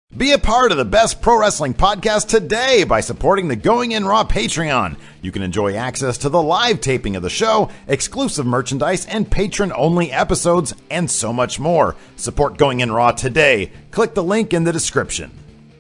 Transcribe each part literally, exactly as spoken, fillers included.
Be a part of the best pro wrestling podcast today by supporting the Going In Raw Patreon. You can enjoy access to the live taping of the show, exclusive merchandise, and patron-only episodes, and so much more. Support Going In Raw today. Click the link in the description.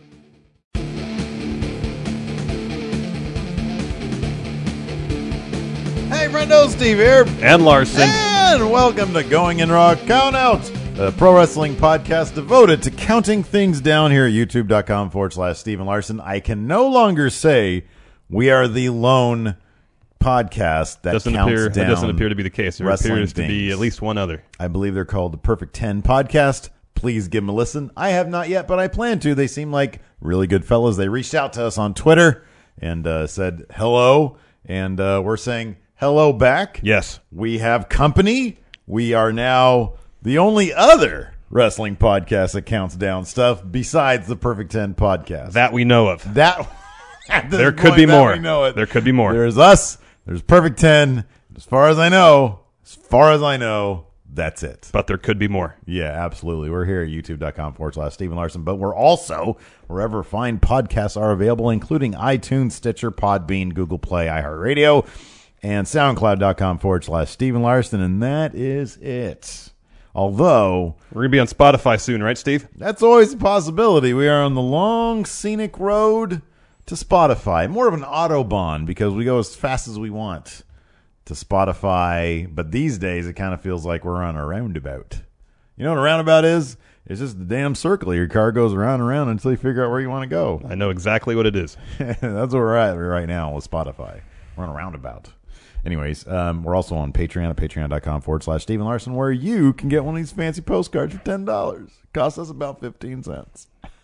Hey, friendo, Steve here. And Larson. And welcome to Going In Raw Countout, a pro wrestling podcast devoted to counting things down here at youtube.com forward slash Steven Larson. I can no longer say we are the lone podcast that doesn't counts appear, down. It doesn't appear to be the case. There appears things. to be at least one other. I believe they're called the Perfect ten Podcast. Please give them a listen. I have not yet, but I plan to. They seem like really good fellows. They reached out to us on Twitter and uh, said hello, and uh, we're saying hello back. Yes. We have company. We are now the only other wrestling podcast that counts down stuff besides the Perfect ten Podcast. That we know of. That there could point, be that more. We know it. There could be more. There's us. There's Perfect ten. As far as I know, as far as I know, that's it. But there could be more. Yeah, absolutely. We're here at youtube.com forward slash Steven Larson, but we're also wherever fine podcasts are available, including iTunes, Stitcher, Podbean, Google Play, iHeartRadio, and SoundCloud.com forward slash Steven Larson, and that is it. Although we're going to be on Spotify soon, right, Steve? That's always a possibility. We are on the long, scenic road to Spotify. More of an Autobahn because we go as fast as we want to Spotify. But these days, it kind of feels like we're on a roundabout. You know what a roundabout is? It's just the damn circle. Your car goes around and around until you figure out where you want to go. I know exactly what it is. That's where we're at right now with Spotify. We're on a roundabout. Anyways, um, we're also on Patreon at patreon.com forward slash Steven Larson, where you can get one of these fancy postcards for ten dollars. It costs us about fifteen cents.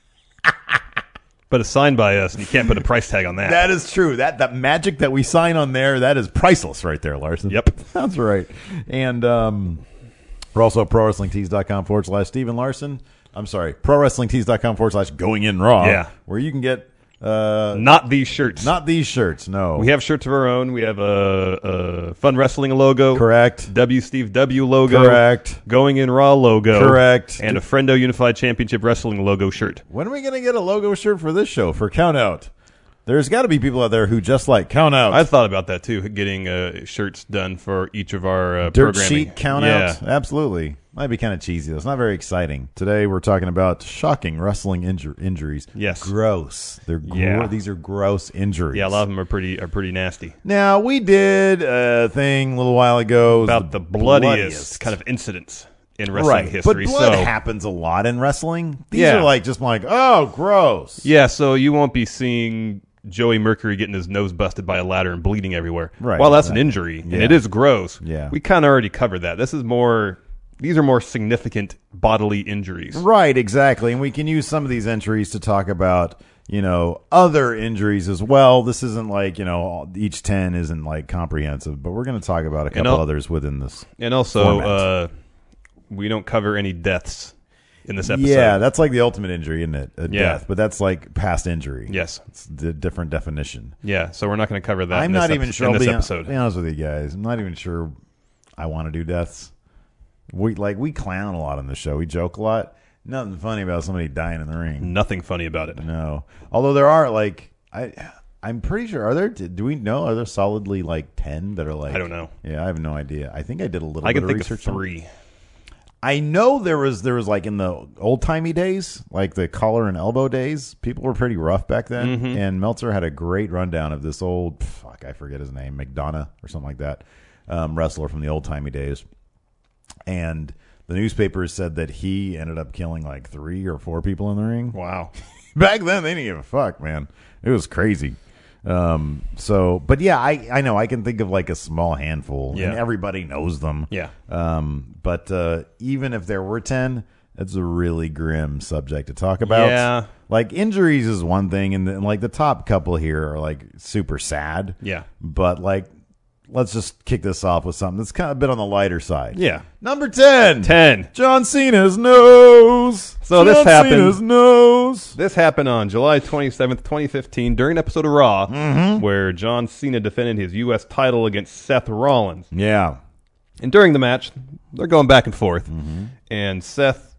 But it's signed by us, and you can't put a price tag on that. That is true. That that magic that we sign on there, that is priceless right there, Larson. Yep. That's right. And um, we're also at prowrestlingtees.com forward slash Steven Larson. I'm sorry, prowrestlingtees.com forward slash Going In Raw. Yeah. Where you can get... Uh, not these shirts. Not these shirts, no. We have shirts of our own. We have a, a Fun Wrestling logo. Correct. W Steve W logo. Correct. Going In Raw logo. Correct. And a Friendo Unified Championship Wrestling logo shirt. When are we going to get a logo shirt for this show, for Count Out? There's got to be people out there who just like Count Out. I thought about that, too, getting uh, shirts done for each of our uh, Dirt programming. sheet Count yeah. Out? Absolutely. Might be kind of cheesy, though. It's not very exciting. Today, we're talking about shocking wrestling injur- injuries. Yes. Gross. They're gro- yeah. These are gross injuries. Yeah, a lot of them are pretty are pretty nasty. Now, we did a thing a little while ago. About the, the bloodiest, bloodiest kind of incidents in wrestling right. history. But blood so, happens a lot in wrestling. These yeah. are like just like, oh, gross. Yeah, so you won't be seeing Joey Mercury getting his nose busted by a ladder and bleeding everywhere. Right. Well, that's right. an injury, yeah. and it is gross. Yeah. We kind of already covered that. This is more... These are more significant bodily injuries. Right, exactly. And we can use some of these entries to talk about, you know, other injuries as well. This isn't like, you know, each ten isn't like comprehensive, but we're going to talk about a couple al- others within this. And also, uh, we don't cover any deaths in this episode. Yeah, that's like the ultimate injury, isn't it? A Yeah. death, but that's like past injury. Yes. It's a different definition. Yeah, so we're not going to cover that I'm in this not even epi- sure. in I'll this be, episode. I'll be honest with you guys. I'm not even sure I want to do deaths. We like we clown a lot on the show. We joke a lot. Nothing funny about somebody dying in the ring. Nothing funny about it. No. Although there are like I I'm pretty sure are there do we know are there solidly like ten that are like I don't know. Yeah, I have no idea. I think I did a little I bit can of think research of on- three. I know there was there was like in the old timey days, like the collar and elbow days, people were pretty rough back then. Mm-hmm. And Meltzer had a great rundown of this old fuck, I forget his name, McDonough or something like that, um, wrestler from the old timey days. And the newspapers said that he ended up killing like three or four people in the ring. Wow. Back then, they didn't give a fuck, man. It was crazy. Um, so, but yeah, I, I know I can think of like a small handful, Yeah. and everybody knows them. Yeah. Um, but uh, even if there were ten, it's a really grim subject to talk about. Yeah. Like injuries is one thing, and then like the top couple here are like super sad. Yeah. But like, let's just kick this off with something that's kind of a bit on the lighter side. Yeah. Number ten. ten. John Cena's nose. So John this happened- Cena's nose. This happened on July twenty-seventh, twenty fifteen, during an episode of Raw, Mm-hmm. where John Cena defended his U S title against Seth Rollins. Yeah. And during the match, they're going back and forth. Mm-hmm. And Seth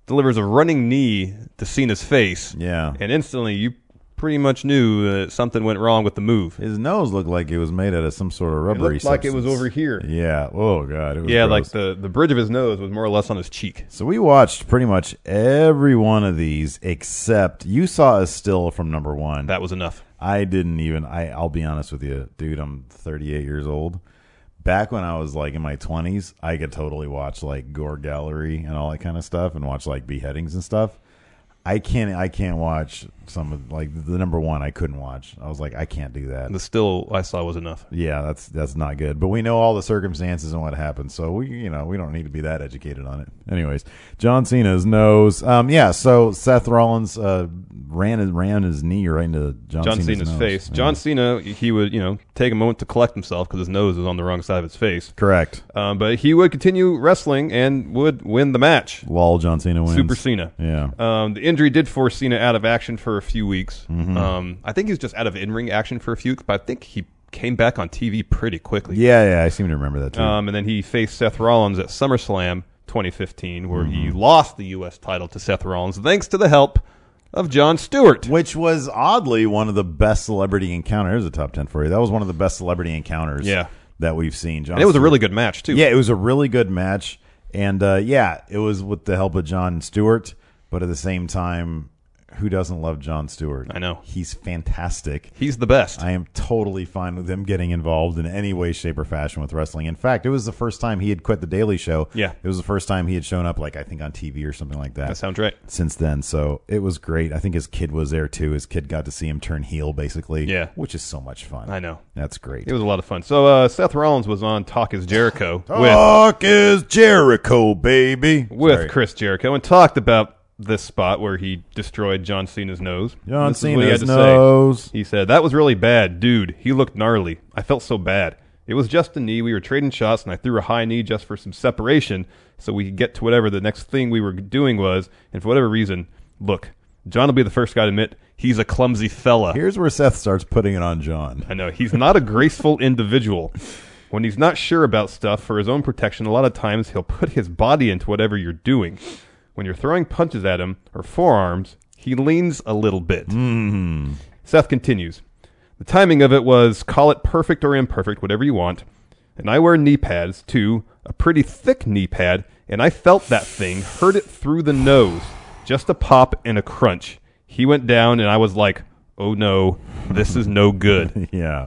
delivers a running knee to Cena's face. Yeah. And instantly, you pretty much knew that something went wrong with the move. His nose looked like it was made out of some sort of rubbery It looked like it was substance. over here. Yeah. Oh, God. It was Yeah, gross. like the, the bridge of his nose was more or less on his cheek. So we watched pretty much every one of these except you saw a still from number one. That was enough. I didn't even. I, I'll be honest with you, dude. I'm thirty-eight years old. Back when I was like in my twenties, I could totally watch like Gore Gallery and all that kind of stuff, and watch like beheadings and stuff. I can't. I can't watch some of like the number one. I couldn't watch. I was like, I can't do that. The still I saw was enough. Yeah, that's that's not good. But we know all the circumstances and what happened, so we you know we don't need to be that educated on it. Anyways, John Cena's nose. Um, yeah. So Seth Rollins uh, ran his ran his knee right into John, John Cena's, Cena's nose. face. Yeah. John Cena, he would, you know, take a moment to collect himself because his nose was on the wrong side of his face. Correct. Um, but he would continue wrestling and would win the match. Lol, John Cena wins. Super Cena. Yeah. Um, the injury did force Cena out of action for a few weeks. Mm-hmm. Um, I think he was just out of in-ring action for a few weeks, but I think he came back on T V pretty quickly. Yeah, yeah, I seem to remember that too. Um, and then he faced Seth Rollins at SummerSlam twenty fifteen, where he Mm-hmm. lost the U S title to Seth Rollins thanks to the help of Jon Stewart. Which was oddly one of the best celebrity encounters. There's a top ten for you. That was one of the best celebrity encounters Yeah. that we've seen. Jon And it was a Stewart. really good match, too. Yeah, it was a really good match. And uh, yeah, it was with the help of Jon Stewart. But at the same time, who doesn't love Jon Stewart? I know. He's fantastic. He's the best. I am totally fine with him getting involved in any way, shape, or fashion with wrestling. In fact, it was the first time he had quit The Daily Show. Yeah. It was the first time he had shown up, like, I think on T V or something like that. That sounds right. Since then. So it was great. I think his kid was there, too. His kid got to see him turn heel, basically. Yeah. Which is so much fun. I know. That's great. It was a lot of fun. So uh, Seth Rollins was on Talk is Jericho with, Talk is Jericho, baby. with Sorry. Chris Jericho and talked about this spot where he destroyed John Cena's nose. John This is what he had Cena's to nose. say. He said, "That was really bad. Dude, he looked gnarly. I felt so bad. It was just a knee. We were trading shots, and I threw a high knee just for some separation so we could get to whatever the next thing we were doing was. And for whatever reason, look, John will be the first guy to admit he's a clumsy fella. Here's where Seth starts putting it on John. I know. He's not a graceful individual. When he's not sure about stuff for his own protection, a lot of times he'll put his body into whatever you're doing. When you're throwing punches at him or forearms, he leans a little bit." Mm. Seth continues. "The timing of it was, call it perfect or imperfect, whatever you want. And I wear knee pads, too, a pretty thick knee pad, and I felt that thing, heard it through the nose. Just a pop and a crunch. He went down, and I was like, oh no, this is no good." Yeah.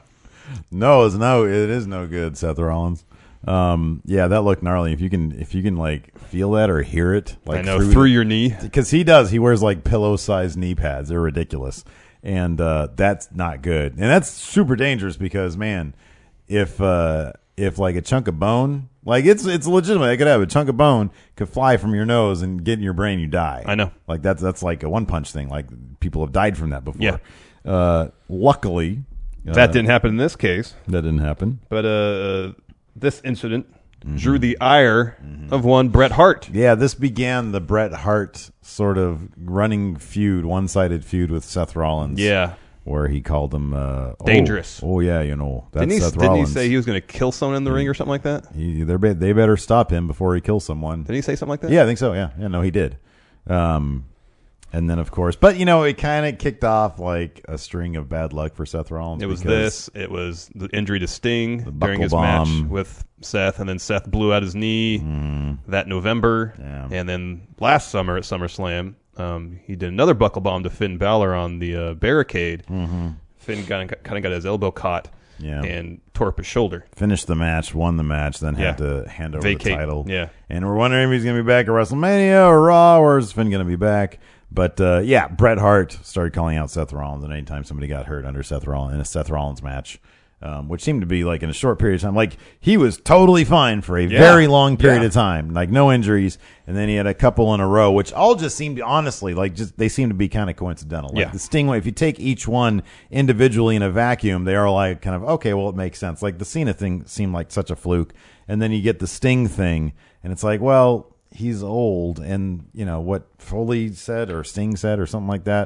No, it's no, it is no good, Seth Rollins. Um, yeah, that looked gnarly. If you can, if you can like feel that or hear it, like I know, through, the- your knee. because he does. He wears like pillow-sized knee pads. They're ridiculous, and uh, that's not good. And that's super dangerous because, man, if uh, if like a chunk of bone, like it's it's legitimate. It could have a chunk of bone could fly from your nose and get in your brain. You die. I know. Like that's that's like a one punch thing. Like people have died from that before. Yeah. Uh, luckily, uh, That didn't happen in this case. that didn't happen. But uh, this incident drew the ire of one Bret Hart. Yeah, this began the Bret Hart sort of running feud, one-sided feud with Seth Rollins. Yeah. Where he called him uh, oh, Dangerous. Oh, yeah, you know that's Didn't he, Seth didn't he Rollins. say he was going to kill someone in the ring or something like that? He, they're be- they better stop him before he kills someone. Didn't he say something like that? Yeah, I think so. Yeah, yeah, no, he did. Um, and then of course, but you know, it kind of kicked off like a string of bad luck for Seth Rollins. It was because- this. It was the injury to Sting during buckle his bomb. match with Seth, and then Seth blew out his knee that November. Yeah. And then last summer at SummerSlam, um, he did another buckle bomb to Finn Balor on the uh, barricade. Mm-hmm. Finn kind of, kind of got his elbow caught Yeah. and tore up his shoulder. Finished the match, won the match, then had Yeah. to hand over Vacate. the title. Yeah. And we're wondering if he's going to be back at WrestleMania or Raw, or is Finn going to be back? But uh, yeah, Bret Hart started calling out Seth Rollins, and anytime somebody got hurt under Seth Rollins in a Seth Rollins match, um, which seemed to be like in a short period of time, like he was totally fine for a Yeah. very long period Yeah. of time, like no injuries, and then he had a couple in a row, which all just seemed honestly like just they seem to be kind of coincidental. Like Yeah. the Sting one, if you take each one individually in a vacuum, they are like kind of okay, well it makes sense. Like the Cena thing seemed like such a fluke, and then you get the Sting thing, and it's like, well, he's old, and you know what Foley said or Sting said or something like that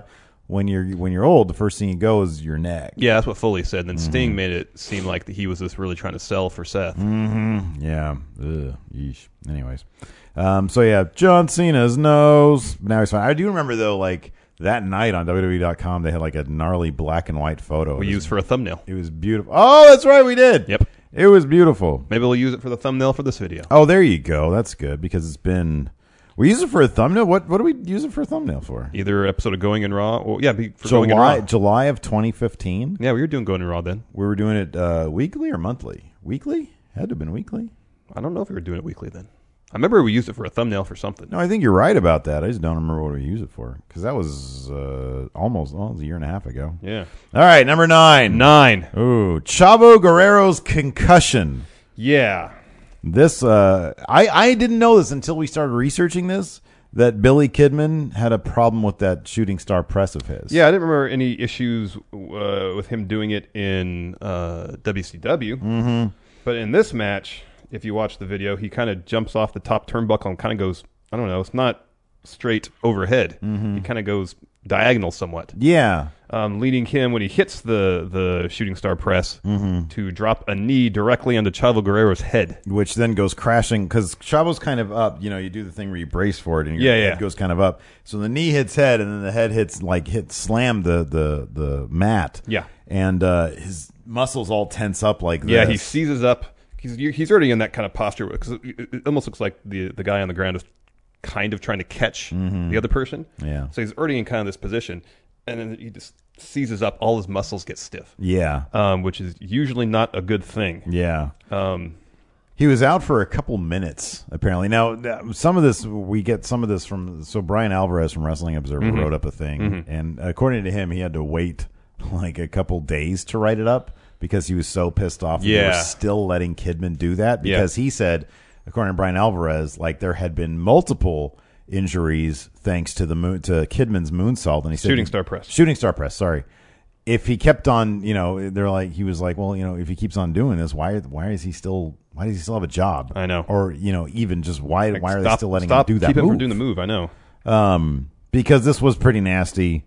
when you're when you're old, the first thing you go is your neck. Yeah, that's what Foley said. And then mm-hmm. Sting made it seem like he was just really trying to sell for Seth. Mm-hmm. Yeah. Ugh. Yeesh. Anyways, um, so yeah, John Cena's nose. Now he's fine. I do remember though, like that night on W W E dot com, they had like a gnarly black and white photo. We used for a thumbnail. It was beautiful. Oh, that's right, we did. Yep. It was beautiful. Maybe we'll use it for the thumbnail for this video. Oh, there you go. That's good because it's been. We use it for a thumbnail. What what do we use it for a thumbnail for? Either episode of Going in Raw, or yeah, for July Going in Raw. July of twenty fifteen. Yeah, we were doing Going in Raw then. We were doing it uh, weekly or monthly. Weekly had to have been weekly. I don't know if we were doing it weekly then. I remember we used it for a thumbnail for something. No, I think you're right about that. I just don't remember what we used it for because that was uh, almost well, it was a year and a half ago. Yeah. All right, number nine. Nine. Ooh, Chavo Guerrero's concussion. Yeah. This uh, I I didn't know this until we started researching this. That Billy Kidman had a problem with that shooting star press of his. Yeah, I didn't remember any issues uh, with him doing it in uh, W C W. Mm-hmm. But in this match, if you watch the video, he kind of jumps off the top turnbuckle and kind of goes, I don't know, it's not straight overhead. Mm-hmm. He kind of goes diagonal somewhat. Yeah. Um, leading him, when he hits the, the shooting star press, mm-hmm. to drop a knee directly onto Chavo Guerrero's head. Which then goes crashing, because Chavo's kind of up. You know, you do the thing where you brace for it, and your yeah, head yeah. goes kind of up. So the knee hits head, and then the head hits, like, hit slam the, the, the mat. Yeah. And uh, his muscles all tense up like this. Yeah, he seizes up. He's he's already in that kind of posture, because it, it almost looks like the, the guy on the ground is kind of trying to catch mm-hmm. the other person. Yeah. So he's already in kind of this position, and then he just seizes up, all his muscles get stiff. Yeah. Um, which is usually not a good thing. Yeah. Um, he was out for a couple minutes, apparently. Now, some of this, we get some of this from, so Brian Alvarez from Wrestling Observer mm-hmm. wrote up a thing, mm-hmm. and according to him, he had to wait like a couple days to write it up because he was so pissed off that yeah. they were still letting Kidman do that, because yeah. he said, according to Brian Alvarez, like there had been multiple injuries thanks to the moon, to Kidman's moonsault, and he said shooting star press. Shooting star press. Sorry. If he kept on, you know, they're like, he was like, well, you know, if he keeps on doing this, why, why is he still, why does he still have a job? I know. Or, you know, even just why, like, why are stop, they still letting stop, him do that? Keep move? him from doing the move. I know. Um, because this was pretty nasty.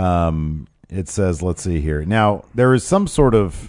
Um, it says, let's see here. Now there is some sort of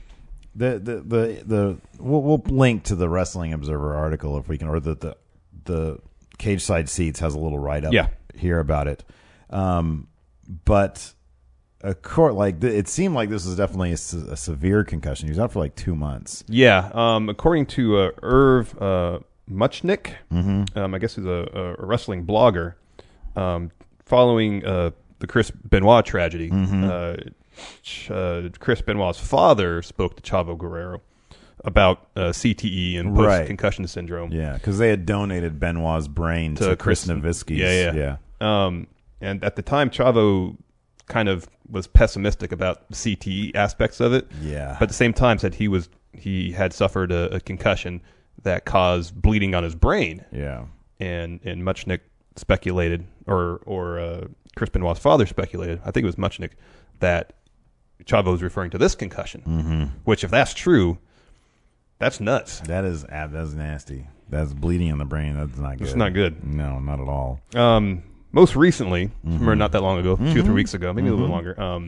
the the the the we'll, we'll link to the Wrestling Observer article if we can, or the the the Cage Side Seats has a little write up yeah. here about it. Um, but a court like th- it seemed like this was definitely a, se- a severe concussion. He was out for like two months. Yeah. Um, according to uh, Irv uh, Muchnick, mm-hmm. um, I guess he's a, a wrestling blogger. Um, following uh, the Chris Benoit tragedy, mm-hmm. uh, Ch- uh, Chris Benoit's father spoke to Chavo Guerrero about uh, C T E and post-concussion syndrome. Yeah, because they had donated Benoit's brain to, to Chris, Chris Nowinski's. Yeah, yeah. yeah. Um, and at the time, Chavo kind of was pessimistic about C T E aspects of it. Yeah. But at the same time, said he was he had suffered a, a concussion that caused bleeding on his brain. Yeah. And and Muchnick speculated, or or uh, Chris Benoit's father speculated, I think it was Muchnick, that Chavo was referring to this concussion. Mm-hmm. Which, if that's true, that's nuts. That is that's nasty. That's bleeding in the brain. That's not good. It's not good. No, not at all. Um, most recently, mm-hmm. remember not that long ago, mm-hmm. two or three weeks ago, maybe mm-hmm. a little longer. Um,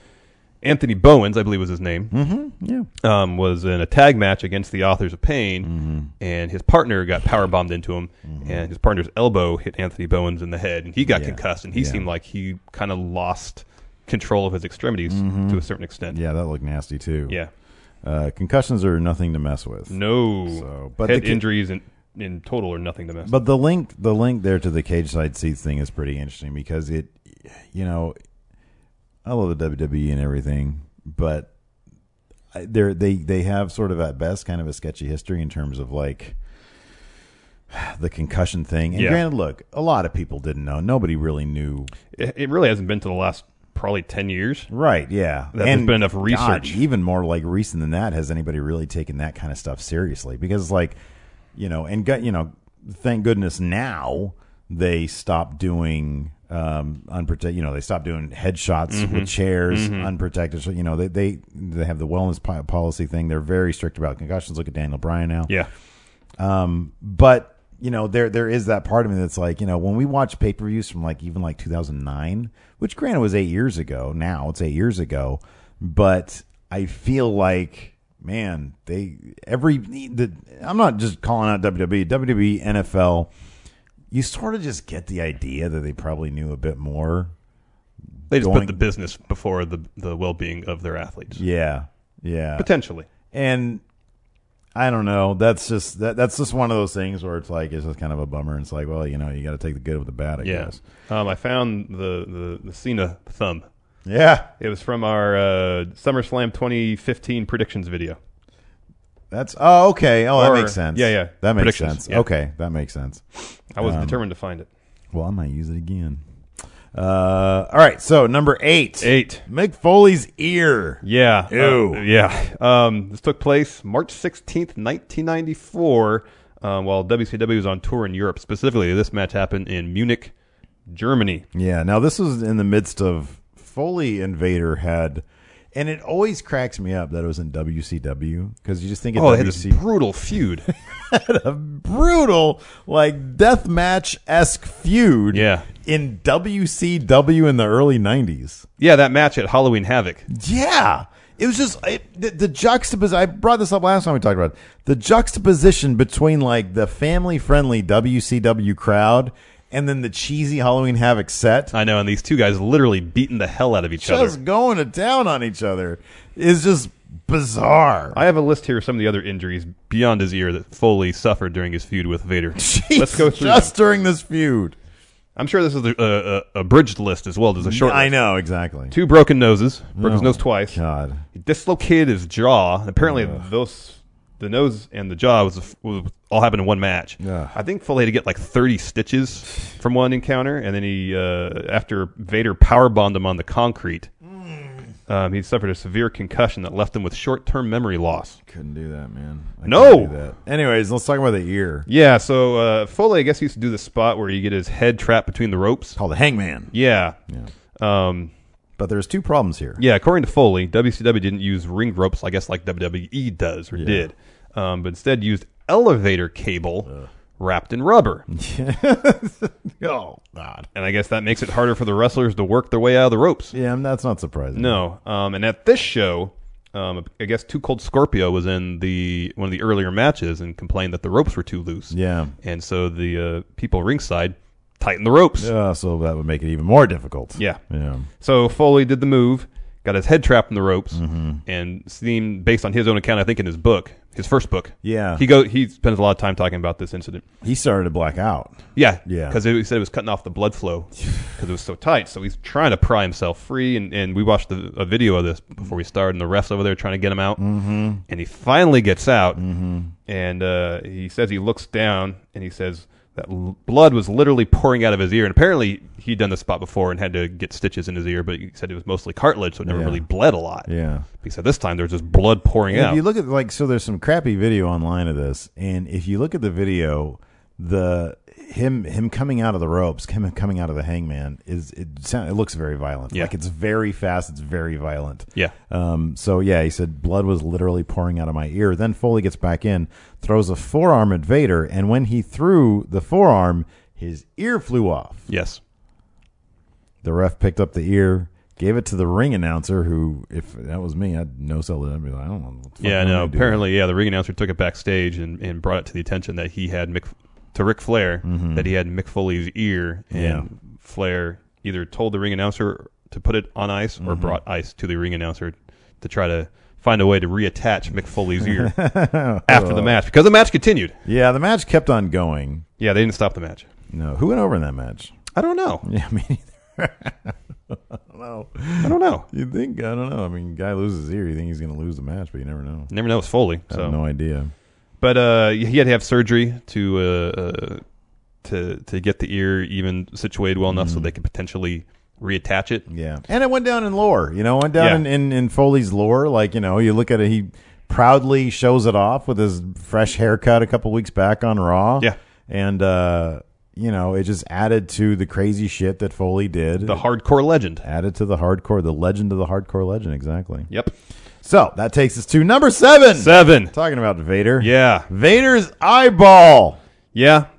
Anthony Bowens, I believe was his name, mm-hmm. yeah, um, was in a tag match against the Authors of Pain, mm-hmm. and his partner got power bombed into him, mm-hmm. and his partner's elbow hit Anthony Bowens in the head, and he got yeah. concussed, and he yeah. seemed like he kind of lost control of his extremities mm-hmm. to a certain extent. Yeah, that looked nasty too. Yeah. Uh, concussions are nothing to mess with. No, so, but head the, injuries in, in total are nothing to mess with. But the link, the link there to the Cage Side Seats thing is pretty interesting because it, you know, I love the W W E and everything, but they they they have sort of at best kind of a sketchy history in terms of like the concussion thing. And yeah. granted, look, a lot of people didn't know. Nobody really knew. It, it really hasn't been to the last probably ten years. Right, yeah. That and there's been enough research. God, even more like recent than that, has anybody really taken that kind of stuff seriously? Because it's like, you know, and got, you know, thank goodness now they stopped doing um unprotected, you know, they stopped doing headshots mm-hmm. with chairs, mm-hmm. unprotected. So, you know, they, they they have the wellness policy thing. They're very strict about concussions. Look at Daniel Bryan now. Yeah. Um, but you know, there there is that part of me that's like, you know, when we watch pay per views from like even like two thousand nine, which granted was eight years ago. Now it's eight years ago, but I feel like, man, they every the I'm not just calling out W W E, W W E, N F L. You sort of just get the idea that they probably knew a bit more. They just going, put the business before the the well being of their athletes. Yeah, yeah, potentially. And I don't know. That's just that. That's just one of those things where it's like it's just kind of a bummer. It's like, well, you know, you got to take the good with the bad, I yeah. guess. Um, I found the the the Cena thumb. Yeah, it was from our uh, SummerSlam twenty fifteen predictions video. That's oh okay. Oh, that or, makes sense. Yeah, yeah. That makes sense. Yeah. Okay, that makes sense. I was um, determined to find it. Well, I might use it again. Uh, all right, so number eight. Eight. Mick Foley's ear. Yeah. Ew. Uh, yeah. Um, this took place March sixteenth, nineteen ninety-four, um, while W C W was on tour in Europe. Specifically, this match happened in Munich, Germany. Yeah, now this was in the midst of Foley and Vader had, and it always cracks me up that it was in W C W because you just think of oh, W C W. they had this brutal feud. A brutal, like, death match-esque feud Yeah. in W C W in the early nineties. Yeah, that match at Halloween Havoc. Yeah. It was just it, the, the juxtaposition. I brought this up last time we talked about it. The juxtaposition between, like, the family-friendly W C W crowd and then the cheesy Halloween Havoc set. I know, and these two guys literally beating the hell out of each just other. going to town on each other is just bizarre. I have a list here of some of the other injuries beyond his ear that Foley suffered during his feud with Vader. Jeez, Let's go through just them. during this feud. I'm sure this is a, a, a abridged list as well as a short I list. know, exactly. Two broken noses. Broke his Oh, nose twice. God. He dislocated his jaw. Apparently, Ugh. those the nose and the jaw was, was all happened in one match. Ugh. I think Foley had to get like thirty stitches from one encounter, and then he, uh, after Vader powerbombed him on the concrete, um, he suffered a severe concussion that left him with short-term memory loss. Couldn't do that, man. I No! couldn't do that. Anyways, let's talk about the ear. Yeah, so uh, Foley, I guess, used to do the spot where you get his head trapped between the ropes. Called the Hangman. Yeah. Yeah. Um, But there's two problems here. Yeah, according to Foley, W C W didn't use ring ropes, I guess, like W W E does or Yeah. did, um, but instead used elevator cable Ugh. wrapped in rubber. Oh, God. And I guess that makes it harder for the wrestlers to work their way out of the ropes. Yeah, that's not surprising. No. Um, and at this show, um, I guess Too Cold Scorpio was in the one of the earlier matches and complained that the ropes were too loose. Yeah. And so the uh, people ringside tightened the ropes. Yeah, so that would make it even more difficult. Yeah. Yeah. So Foley did the move, got his head trapped in the ropes, Mm-hmm. and seemed, based on his own account, I think in his book, his first book. Yeah. He go he spends a lot of time talking about this incident. He started to black out. Yeah. Yeah. Because he said it was cutting off the blood flow because it was so tight. So he's trying to pry himself free, and, and we watched the, a video of this before we started, and the refs over there trying to get him out. Mm-hmm. And he finally gets out, Mm-hmm. and uh, he says he looks down, and he says that l- blood was literally pouring out of his ear. And apparently he'd done this spot before and had to get stitches in his ear, but he said it was mostly cartilage, so it never Yeah. really bled a lot. Yeah. He said this time there's just blood pouring And out. if you look at, like, so there's some crappy video online of this, and if you look at the video, the him him coming out of the ropes, him coming out of the Hangman is it sound, it looks very violent. Yeah. Like, it's very fast, it's very violent. Yeah. Um. So yeah, he said blood was literally pouring out of my ear. Then Foley gets back in, throws a forearm at Vader, and when he threw the forearm, his ear flew off. Yes. The ref picked up the ear, gave it to the ring announcer, who, if that was me, I'd no sell it. I'd be like, I don't know. What the fuck Yeah, am I no. gonna do Apparently, yeah, the ring announcer took it backstage and, and brought it to the attention that he had Mick, to Ric Flair Mhm. that he had Mick Foley's ear, and Yeah. Flair either told the ring announcer to put it on ice or Mhm. brought ice to the ring announcer to try to find a way to reattach Mick Foley's ear after the match, because the match continued. Yeah, the match kept on going. Yeah, they didn't stop the match. No, who went over in that match? I don't know. Yeah, me neither. I don't know. I don't know. You think? I don't know. I mean, guy loses his ear. You think he's going to lose the match, but you never know. You never know. It's Foley. I So. have no idea. But uh, he had to have surgery to uh, uh, to to get the ear even situated well enough so they could potentially reattach it. Yeah, and it went down in lore. You know, it went down Yeah. in, in, in Foley's lore. Like, you know, you look at it, he proudly shows it off with his fresh haircut a couple weeks back on Raw. Yeah. And, uh, you know, it just added to the crazy shit that Foley did. The hardcore legend. Added to the hardcore, the legend of the hardcore legend, exactly. Yep. So that takes us to number seven. Seven. Talking about Vader. Yeah. Vader's eyeball. Yeah.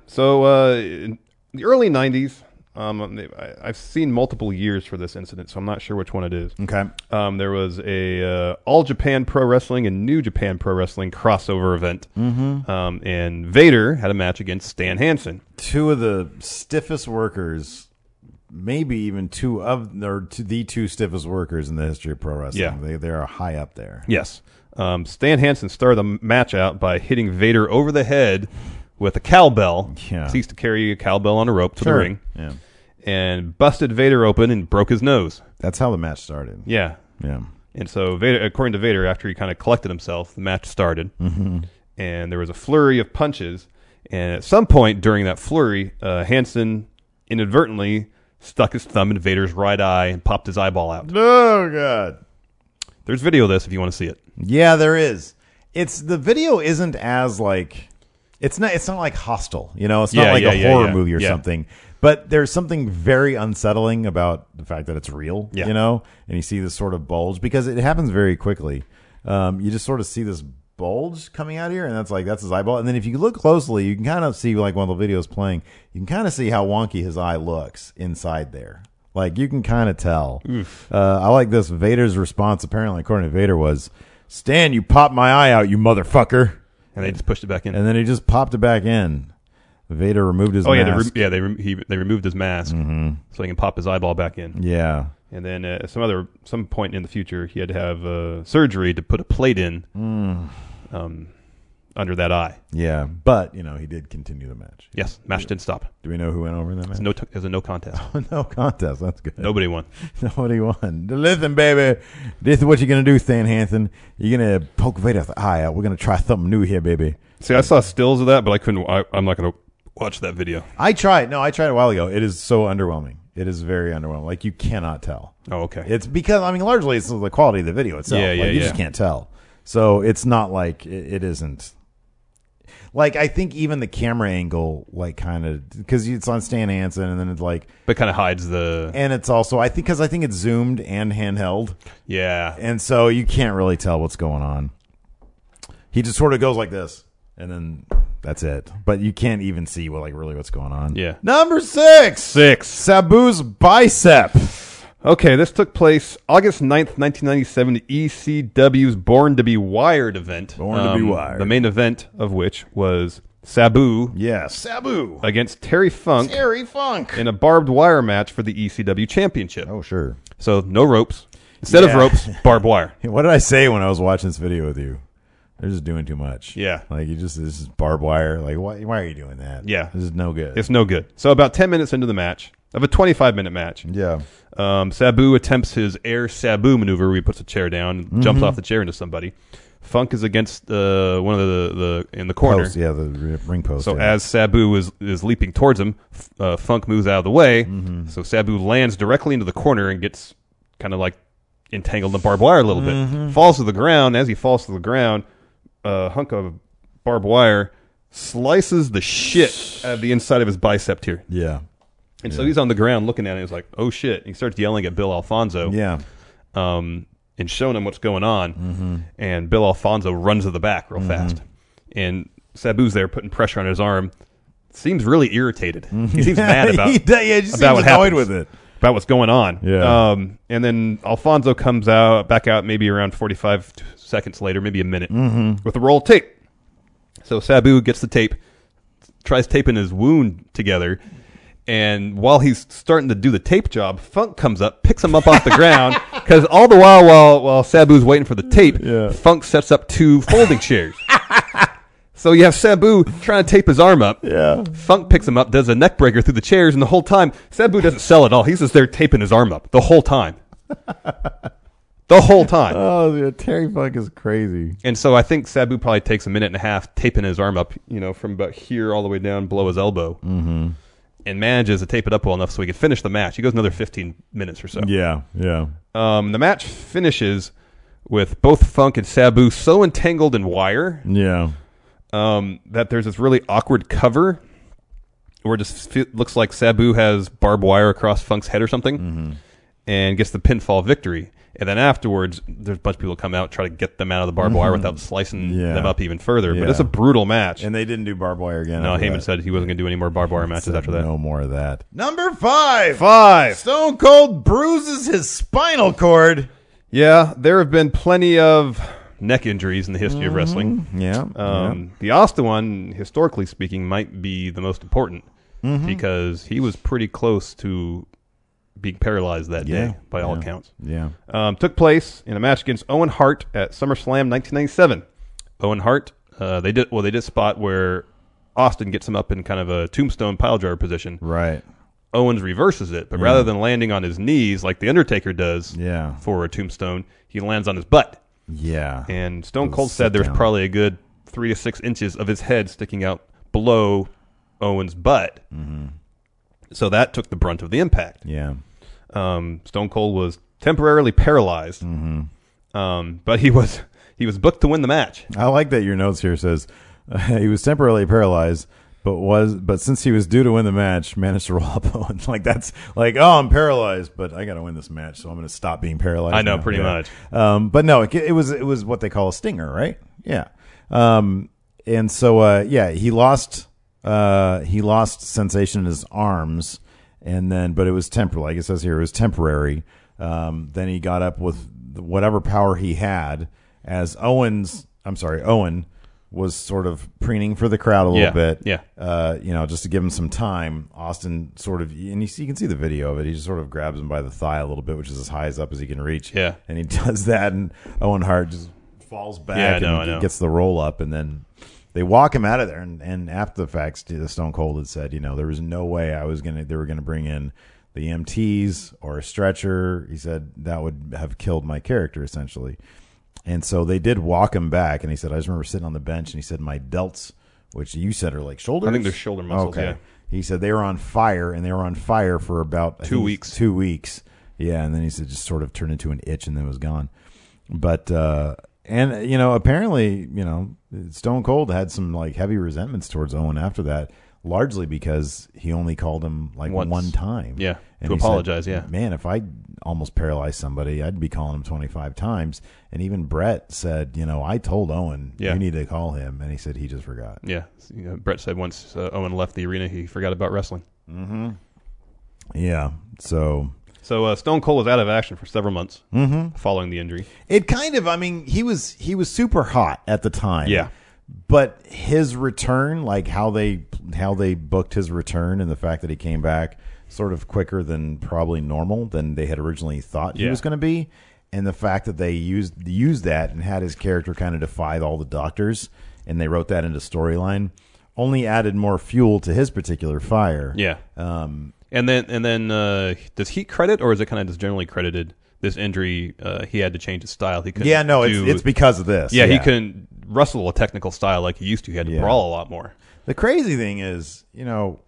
So uh, in the early nineties, um, I, I've seen multiple years for this incident, so I'm not sure which one it is. Okay. Um, there was a uh, All Japan Pro Wrestling and New Japan Pro Wrestling crossover event, mm-hmm. um, and Vader had a match against Stan Hansen. Two of the stiffest workers, maybe even two of or two, the two stiffest workers in the history of pro wrestling. Yeah. They they are high up there. Yes. Um, Stan Hansen started the match out by hitting Vader over the head with a cowbell. Yeah. He used to carry a cowbell on a rope to Sure. the ring. Yeah. And busted Vader open and broke his nose. That's how the match started. Yeah. Yeah. And so, Vader, according to Vader, after he kind of collected himself, the match started. Mm-hmm. And there was a flurry of punches. And at some point during that flurry, uh, Hansen inadvertently stuck his thumb in Vader's right eye and popped his eyeball out. Oh, God. There's video of this if you want to see it. Yeah, there is. It's the video isn't as like it's not it's not like Hostile, you know, it's not Yeah, like yeah, a yeah, horror yeah. movie or Yeah. something. But there's something very unsettling about the fact that it's real, Yeah. you know, and you see this sort of bulge because it happens very quickly. Um, you just sort of see this bulge coming out here, and that's like that's his eyeball. And then if you look closely, you can kind of see like one of the videos playing. You can kind of see how wonky his eye looks inside there. Like you can kind of tell. Uh, I like this. Vader's response, apparently, according to Vader, was, "Stan, you popped my eye out, you motherfucker." And they just pushed it back in. And then he just popped it back in. Vader removed his oh, yeah, they mask. re- yeah, they re- he, they removed his mask Mm-hmm. so he can pop his eyeball back in. Yeah. And then uh, at some other some point in the future, he had to have uh, surgery to put a plate in Mm. um, under that eye. Yeah. But, you know, he did continue the match. Yes, match didn't stop. Do we know who went over in that match? It's no t- it was a no contest. No contest. That's good. Nobody won. Nobody won. Listen, baby. This is what you're going to do, Stan Hansen. You're going to poke Vader's eye out. We're going to try something new here, baby. See, I saw stills of that, but I couldn't. I, I'm not going to watch that video. I tried. No, I tried a while ago. It is so underwhelming. It is very underwhelming. Like, you cannot tell. Oh, okay. It's because, I mean, largely it's the quality of the video itself. Yeah, yeah, like, you yeah. just can't tell. So it's not like it, it isn't. Like, I think even the camera angle, like, kind of, because it's on Stan Hansen, and then it's like, But kind of hides the. and it's also, I think, because I think it's zoomed and handheld, Yeah. and so you can't really tell what's going on. He just sort of goes like this, and then that's it. But you can't even see what, like, really what's going on. Yeah. Number six, Six. Sabu's bicep. Okay, this took place August ninth, nineteen ninety-seven, the E C W's Born to be Wired event. Born to be Wired. The main event of which was Sabu Yes, Sabu against Terry Funk Terry Funk in a barbed wire match for the E C W Championship. Oh, sure. So no ropes. Instead Yeah. of ropes, barbed wire. What did I say when I was watching this video with you? They're just doing too much. Yeah. Like, you just, this is barbed wire. Like, why, why are you doing that? Yeah. This is no good. It's no good. So about ten minutes into the match, of a twenty-five minute match, yeah. um, Sabu attempts his air Sabu maneuver where he puts a chair down and Mm-hmm. jumps off the chair into somebody. Funk is against uh, one of the, the in the corner. Post, yeah, the r- ring post. So yeah. as Sabu is, is leaping towards him, f- uh, Funk moves out of the way. Mm-hmm. So Sabu lands directly into the corner and gets kind of like entangled in the barbed wire a little Mm-hmm. bit. Falls to the ground. As he falls to the ground, a hunk of barbed wire slices the shit out of the inside of his bicep here. Yeah. And so he's on the ground looking at it. He's like, oh, shit. He starts yelling at Bill Alfonso. Yeah. Um, and showing him what's going on. Mm-hmm. And Bill Alfonso runs to the back real Mm-hmm. fast. And Sabu's there putting pressure on his arm. Seems really irritated. He seems mad about, he, yeah, just about seems what annoyed happens, with it. about what's going on. Yeah. Um, and then Alfonso comes out, back out maybe around forty-five seconds later, maybe a minute, Mm-hmm. with a roll of tape. So Sabu gets the tape, tries taping his wound together. And while he's starting to do the tape job, Funk comes up, picks him up off the ground, because all the while, while while Sabu's waiting for the tape, Yeah. Funk sets up two folding chairs. So you have Sabu trying to tape his arm up. Yeah. Funk picks him up, does a neck breaker through the chairs, and the whole time, Sabu doesn't sell at all. He's just there taping his arm up the whole time. The whole time. Oh, yeah, Terry Funk is crazy. And so I think Sabu probably takes a minute and a half taping his arm up, you know, from about here all the way down below his elbow. Mm-hmm. And manages to tape it up well enough so he can finish the match. He goes another fifteen minutes or so. Yeah, yeah. Um, the match finishes with both Funk and Sabu so entangled in wire Yeah. um, that there's this really awkward cover where it just fe- looks like Sabu has barbed wire across Funk's head or something Mm-hmm. and gets the pinfall victory. And then afterwards, there's a bunch of people come out, try to get them out of the barbed wire without slicing Yeah. them up even further. Yeah. But it's a brutal match. And they didn't do barbed wire again. no, after Heyman that. said he wasn't going to do any more barbed wire matches Said after that. No more of that. Number five. Five. Stone Cold bruises his spinal cord. Yeah, there have been plenty of neck injuries in the history of wrestling. Yeah. Um, The Austin one, historically speaking, might be the most important Mm-hmm. because he was pretty close to being paralyzed that Yeah. day, by all Yeah. accounts. yeah. Um, took place in a match against Owen Hart at SummerSlam nineteen ninety-seven. Owen Hart, uh, they did well. They did a spot where Austin gets him up in kind of a tombstone piledriver position. Right. Owens reverses it, but rather than landing on his knees like the Undertaker does Yeah. for a tombstone, he lands on his butt. Yeah. And Stone It was Cold sit said there's down. probably a good three to six inches of his head sticking out below Owens' butt. Mm-hmm. So that took the brunt of the impact. Yeah. Um, Stone Cold was temporarily paralyzed, mm-hmm. um, but he was he was booked to win the match. I like that your notes here says uh, he was temporarily paralyzed, but was but since he was due to win the match, managed to roll up Owen. Like that's like, oh, I'm paralyzed, but I got to win this match, so I'm going to stop being paralyzed. I know, now. pretty Yeah. much. Um, but no, it, it was it was what they call a stinger, right? Yeah. Um, and so uh, yeah, he lost uh, he lost sensation in his arms, and then but it was temporary. Like it says here, it was temporary. Um, then he got up with whatever power he had, as Owens. I'm sorry, Owen was sort of preening for the crowd a little Yeah, bit. yeah. Uh, you know, just to give him some time. Austin sort of, and you, see, you can see the video of it. He just sort of grabs him by the thigh a little bit, which is as high as up as he can reach. Yeah. And he does that, and Owen Hart just falls back Yeah, I know, I and know. gets the roll up, and then they walk him out of there. And, and after the fact, the Stone Cold had said, you know, there was no way I was gonna. They were gonna bring in the E M Ts or a stretcher. He said that would have killed my character essentially. And so they did walk him back, and he said, I just remember sitting on the bench, and he said, my delts, which you said are like shoulders? I think they're shoulder muscles, Okay. yeah. He said they were on fire, and they were on fire for about I Two think, weeks. Two weeks. Yeah, and then he said just sort of turned into an itch, and then it was gone. But, uh, and, you know, apparently, you know, Stone Cold had some, like, heavy resentments towards Owen after that, largely because he only called him, like, Once. one time. Yeah, And to he said, apologize, yeah. Man, if I almost paralyzed somebody, I'd be calling him twenty-five times. And even Brett said, you know, I told Owen, Yeah. you need to call him. And he said he just forgot. Yeah, you know, Brett said once uh, Owen left the arena, he forgot about wrestling. Yeah. So So uh, Stone Cold was out of action for several months Mm-hmm. following the injury. it kind of, I mean, he was he was super hot at the time. Yeah. But his return, like how they how they booked his return, and the fact that he came back sort of quicker than probably normal than they had originally thought he Yeah. was going to be, and the fact that they used used that and had his character kind of defy all the doctors, and they wrote that into storyline, only added more fuel to his particular fire. Yeah. Um, And then, and then, uh, does he credit, or is it kind of just generally credited this injury? Uh, he had to change his style. He couldn't. yeah, no, it's do- it's because of this. yeah, he couldn't wrestle a technical style like he used to. He had to Yeah. brawl a lot more. The crazy thing is, you know,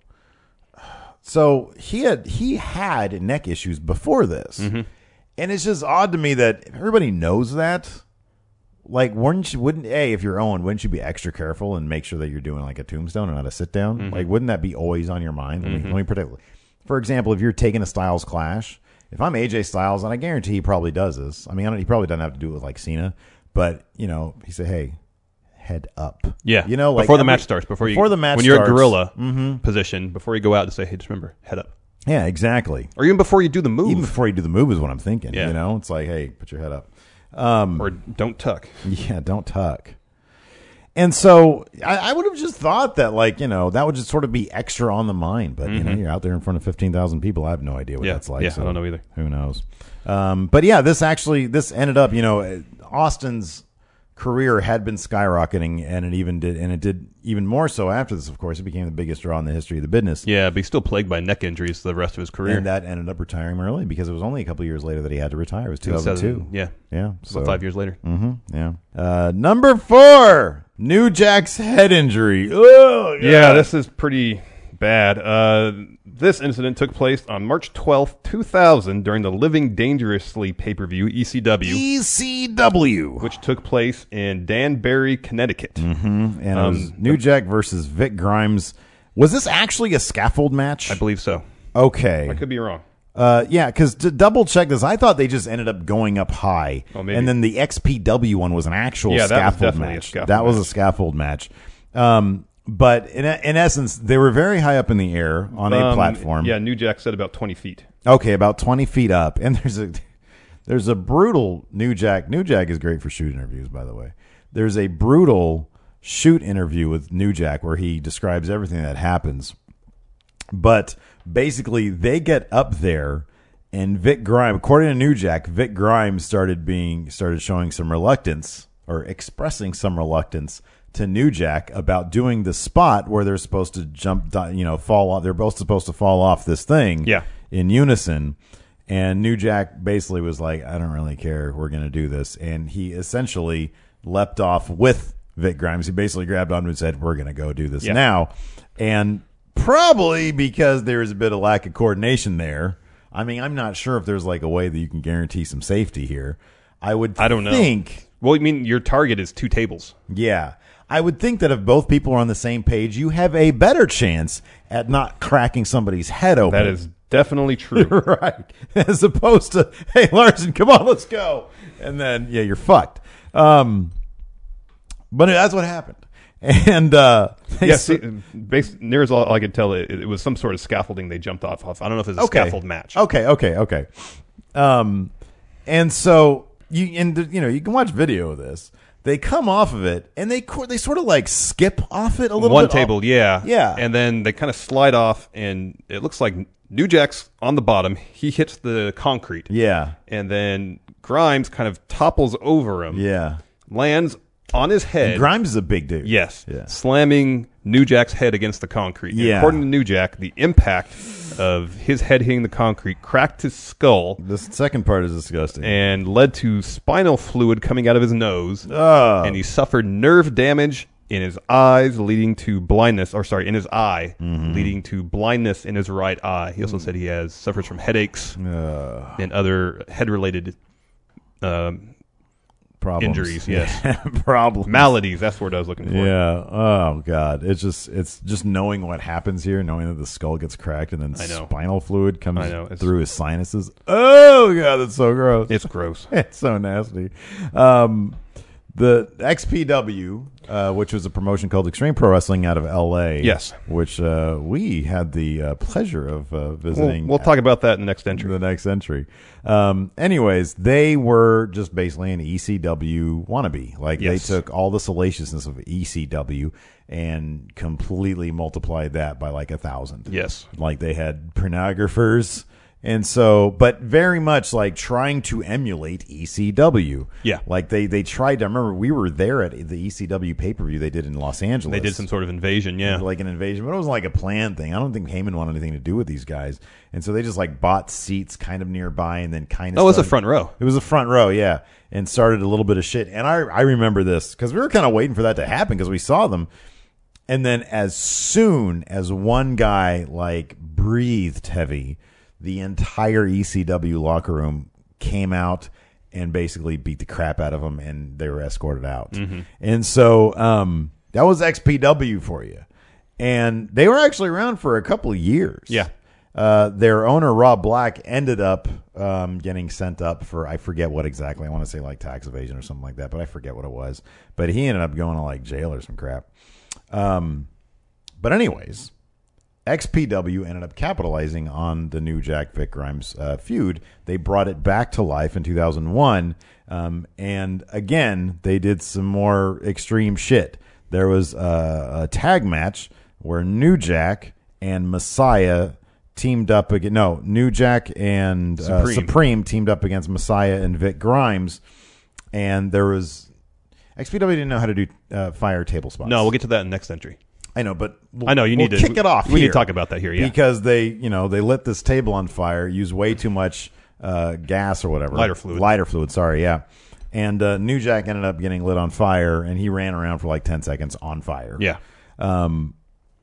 so he had he had neck issues before this, Mm-hmm. and it's just odd to me that everybody knows that. Like, wouldn't you, wouldn't a if you're Owen, wouldn't you be extra careful and make sure that you're doing like a tombstone and not a sit down? Mm-hmm. Like, wouldn't that be always on your mind? Let me, let me predict. For example, if you're taking a Styles Clash, if I'm A J Styles, and I guarantee he probably does this. I mean, I don't, he probably doesn't have to do it with like Cena, but you know, he said, "Hey, head up." Yeah, you know, like before the every- match starts, before you before the match when you're starts, at gorilla mhm. position, before you go out to say, "Hey, just remember, head up," Yeah, exactly. or even before you do the move, Even before you do the move is what I'm thinking. Yeah. You know, it's like, hey, put your head up. Um, or don't tuck. yeah, don't tuck. And so I, I would have just thought that, like, you know, that would just sort of be extra on the mind. But, you know, you're out there in front of fifteen thousand people. I have no idea what Mm-hmm. Yeah, that's like. yeah, so I don't know either. Who knows? Um, but, yeah, this actually, this ended up, you know, Austin's career had been skyrocketing, and it even did, and it did even more so after this, of course. It became the biggest draw in the history of the business. Yeah, but he's still plagued by neck injuries the rest of his career. And that ended up retiring early because it was only a couple years later that he had to retire. It was two thousand two. Yeah, Yeah. about five years later. Mm-hmm. Yeah. Uh, number four, New Jack's head injury. Oh, Yeah, this is pretty bad. Uh, this incident took place on March twelfth, two thousand, during the Living Dangerously pay-per-view, E C W, E C W. which took place in Danbury, Connecticut. And it was Um, New Jack versus Vic Grimes. Was this actually a scaffold match? I believe so. Okay. I could be wrong. Uh, yeah, because to double check this, I thought they just ended up going up high, Oh, maybe. and then the X P W one was an actual Yeah, that was scaffold definitely a match. scaffold that was a match. scaffold match. Um, but in in essence, they were very high up in the air on a Um, platform. Yeah, New Jack said about twenty feet. Okay, about twenty feet up, and there's a there's a brutal New Jack. New Jack is great for shoot interviews, by the way. There's a brutal shoot interview with New Jack where he describes everything that happens. But basically, they get up there, and Vic Grimes, according to New Jack, Vic Grimes started being started showing some reluctance or expressing some reluctance to New Jack about doing the spot where they're supposed to jump, you know, fall off. They're both supposed to fall off this thing, Yeah. in unison. And New Jack basically was like, "I don't really care. We're going to do this." And he essentially leapt off with Vic Grimes. He basically grabbed onto him and said, "We're going to go do this Yeah. now." And probably because there's a bit of lack of coordination there. I mean, I'm not sure if there's like a way that you can guarantee some safety here. I would I don't know. think, Well, I mean, your target is two tables. yeah, I would think that if both people are on the same page, you have a better chance at not cracking somebody's head open. That is definitely true. Right. As opposed to, "Hey, Larson, come on, let's go." And then, yeah, you're fucked. Um, but that's what happened. And, uh, they Yeah, s- see, based, near as all I could tell, it, it was some sort of scaffolding they jumped off of. I don't know if it's a okay. scaffold match. Okay, okay, okay. Um, and so you, and the- you know, you can watch video of this. They come off of it, and they co- they sort of like skip off it a little One bit. table, yeah. Yeah. And then they kind of slide off, and it looks like New Jack's on the bottom. He hits the concrete. Yeah, And then Grimes kind of topples over him. yeah. Lands on his head. Grimes is a big dude. Yes. Yeah. Slamming New Jack's head against the concrete. And Yeah. according to New Jack, the impact of his head hitting the concrete cracked his skull The second part is disgusting. and led to spinal fluid coming out of his nose. Oh. And he suffered nerve damage in his eyes, leading to blindness, or sorry, in his eye, Mm-hmm. leading to blindness in his right eye. He also said he has suffers from headaches Uh, and other head-related um, problems. injuries, yes. Problems. maladies. That's the word I was looking for. Yeah. Oh God. It's just it's just knowing what happens here, knowing that the skull gets cracked and then I know. spinal fluid comes I know. It's- through his sinuses. Oh God, that's so gross. It's gross. It's so nasty. Um, the X P W, uh, which was a promotion called Extreme Pro Wrestling out of L A. Yes. Which uh, we had the uh, pleasure of uh, We'll, visiting. we'll talk about that in the next entry. the next entry. Um, anyways, they were just basically an E C W wannabe. Like Yes. they took all the salaciousness of E C W and completely multiplied that by like a thousand. Yes. Like they had pornographers. And so, but very much like trying to emulate E C W. Yeah. Like they, they tried to, I remember we were there at the E C W pay-per-view they did in Los Angeles. They did some sort of invasion, yeah. Like an invasion, but it wasn't like a planned thing. I don't think Heyman wanted anything to do with these guys. And so they just like bought seats kind of nearby and then kind of. Oh, it was a started- front row. It was a front row, yeah. And started a little bit of shit. And I, I remember this because we were kind of waiting for that to happen because we saw them. And then as soon as one guy like breathed heavy, the entire E C W locker room came out and basically beat the crap out of them, and they were escorted out. Mm-hmm. And so um, that was X P W for you. And they were actually around for a couple of years. Yeah. Uh, their owner, Rob Black, ended up um, getting sent up for, I forget what exactly. I want to say like tax evasion or something like that, but I forget what it was. But he ended up going to like jail or some crap. Um, but anyways, X P W ended up capitalizing on the New Jack Vic Grimes uh, feud. They brought it back to life in two thousand one. Um, and again, they did some more extreme shit. There was a, a tag match where New Jack and Messiah teamed up against, no, New Jack and uh, Supreme. Supreme teamed up against Messiah and Vic Grimes. And there was, X P W didn't know how to do uh, fire table spots. No, we'll get to that in next entry. I know, but we'll, I know you we'll need to kick it off. We need here to talk about that here, yeah. because they, you know, they lit this table on fire, used way too much uh, gas or whatever, Lighter fluid. lighter fluid. Sorry, yeah. And uh, New Jack ended up getting lit on fire, and he ran around for like ten seconds on fire. Yeah. Um,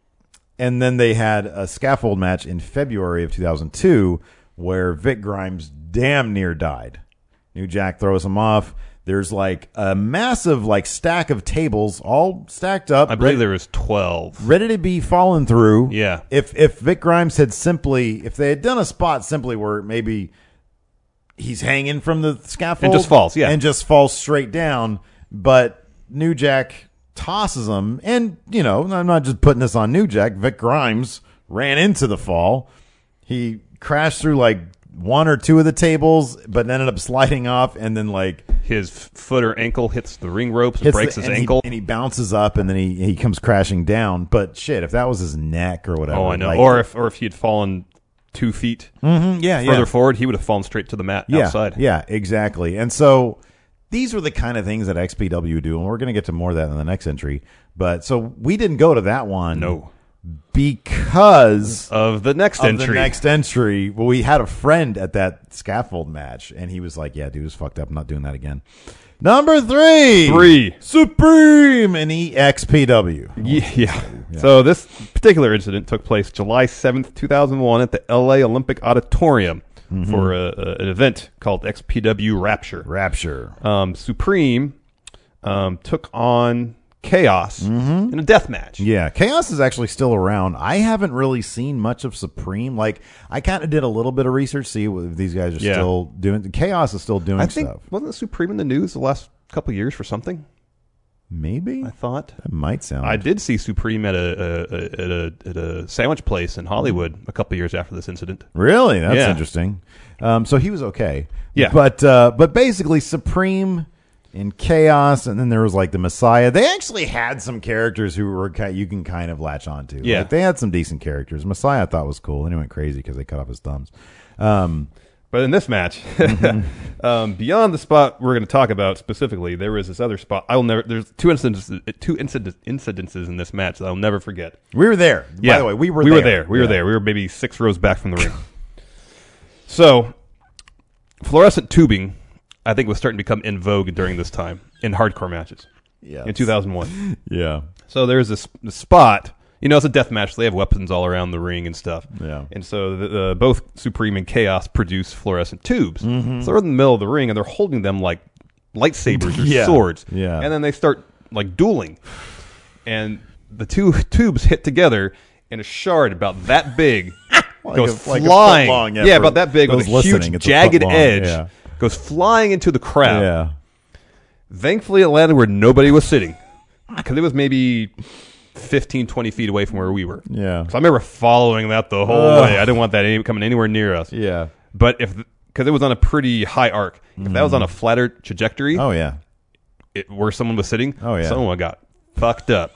and then they had a scaffold match in February of two thousand two where Vic Grimes damn near died. New Jack throws him off. There's like a massive like stack of tables all stacked up. I believe ready, there was twelve. ready to be fallen through. Yeah. If if Vic Grimes had simply, if they had done a spot simply where maybe he's hanging from the scaffold And just falls, yeah. and just falls straight down, but New Jack tosses him, and you know, I'm not just putting this on New Jack. Vic Grimes ran into the fall. He crashed through like one or two of the tables, but ended up sliding off, and then like His f- foot or ankle hits the ring ropes and hits breaks the- his and he- ankle. and he bounces up, and then he, he comes crashing down. But shit, if that was his neck or whatever, oh, I know. like- or if or if he had fallen two feet Mhm, yeah, further yeah. forward, he would have fallen straight to the mat yeah, outside. Yeah, exactly. And so these were the kind of things that X P W do, and we're going to get to more of that in the next entry. But so we didn't go to that one. No. Because Of the next of entry. the next entry. Well, we had a friend at that scaffold match, and he was like, yeah, dude, it was fucked up. I'm not doing that again. Number three. Three. Supreme in E X P W. Yeah, yeah. So this particular incident took place July seventh, two thousand one at the L A Olympic Auditorium Mm-hmm. for a, a, an event called X P W Rapture. Rapture. Um, Supreme um, took on Chaos in a death match. Yeah, Chaos is actually still around. I haven't really seen much of Supreme. Like, I kind of did a little bit of research, see if these guys are Yeah. still doing. Chaos is still doing I think, stuff. wasn't Supreme in the news the last couple of years for something? Maybe I thought. that might sound. I did see Supreme at a, a, a, at a at a sandwich place in Hollywood a couple of years after this incident. Really, that's Yeah. interesting. Um, so he was okay. Yeah. but uh, but basically Supreme and Chaos, and then there was like the Messiah. They actually had some characters who were ki- you can kind of latch onto. Yeah. Like, they had some decent characters. Messiah I thought was cool, and he went crazy because they cut off his thumbs. Um, But in this match, um, beyond the spot we're going to talk about specifically, there was this other spot. I'll never. There's two incidents, two incident, incidences in this match that I'll never forget. we were there. Yeah. By the way, we were we there. were there. We were Yeah. there. We were maybe six rows back from the ring. So, fluorescent tubing, I think, was starting to become in vogue during this time in hardcore matches Yeah. in two thousand one. Yeah. So there's this, this spot. You know, it's a death match. So they have weapons all around the ring and stuff. Yeah. And so the, the, both Supreme and Chaos produce fluorescent tubes. Mm-hmm. So they're in the middle of the ring, and they're holding them like lightsabers or Yeah. swords. Yeah. And then they start like dueling. And the two tubes hit together, and a shard about that big Like goes a- like a foot flying. long, yeah, yeah, for about that big with those a listening, huge it's a foot jagged long, edge. yeah. Goes flying into the crowd. Yeah. Thankfully, it landed where nobody was sitting. Because it was maybe fifteen, twenty feet away from where we were. Yeah. So I remember following that the whole Ugh. way. I didn't want that any, coming anywhere near us. Yeah. But if, because it was on a pretty high arc, if that was on a flatter trajectory, Oh yeah. it, where someone was sitting, Oh, yeah. someone got fucked up.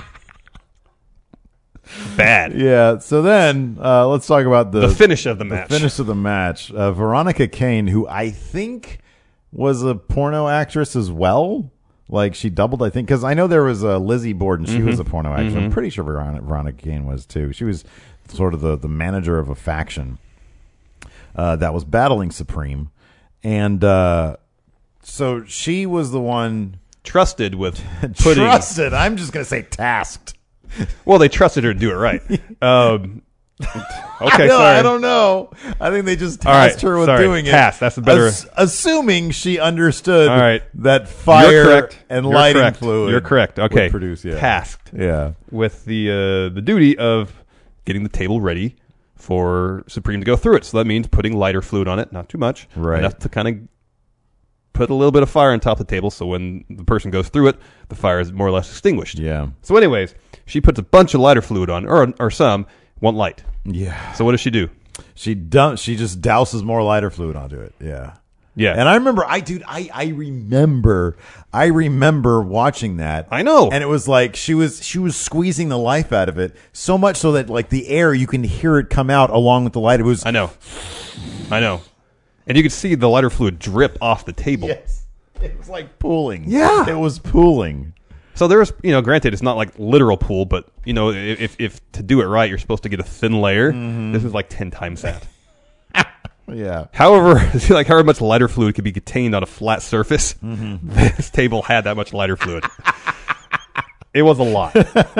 Bad. Yeah. So then uh, let's talk about the, The finish of the the match. finish of the match. Uh, Veronica Kane, who I think was a porno actress as well. Like she doubled, I think, because I know there was a Lizzie Borden. She Mm-hmm. was a porno actress. I'm pretty sure Veronica, Veronica Kane was too. She was sort of the, the manager of a faction uh, that was battling Supreme, and uh, so she was the one Trusted with putting. trusted. I'm just gonna say tasked. Well, they trusted her to do it right. Um, okay, No, sorry. I don't know. I think they just All right, tasked her with sorry. doing it. Tasked, that's a better- Ass- assuming she understood All right. that You're fire correct. and You're lighting correct. fluid. You're correct. would Okay. produce yeah. Tasked Yeah. with the uh, the duty of getting the table ready for Supreme to go through it. So that means putting lighter fluid on it, not too much, Right. enough to kind of put a little bit of fire on top of the table. So when the person goes through it, the fire is more or less extinguished. Yeah. So, anyways, she puts a bunch of lighter fluid on, or or some, won't light. Yeah. So what does she do? She done. She just douses more lighter fluid onto it. Yeah. Yeah, And I remember, I dude, I I remember, I remember watching that. I know. and it was like she was she was squeezing the life out of it so much so that like the air you can hear it come out along with the light. It was I know, I know, and you could see the lighter fluid drip off the table. yes, it was like pooling. Yeah. it was pooling. So there was, you know, granted, it's not like literal pool, but you know, if if to do it right, you're supposed to get a thin layer. Mm-hmm. This is like ten times that. Yeah, However, see, like however much lighter fluid could be contained on a flat surface, Mm-hmm. this table had that much lighter fluid. It was a lot.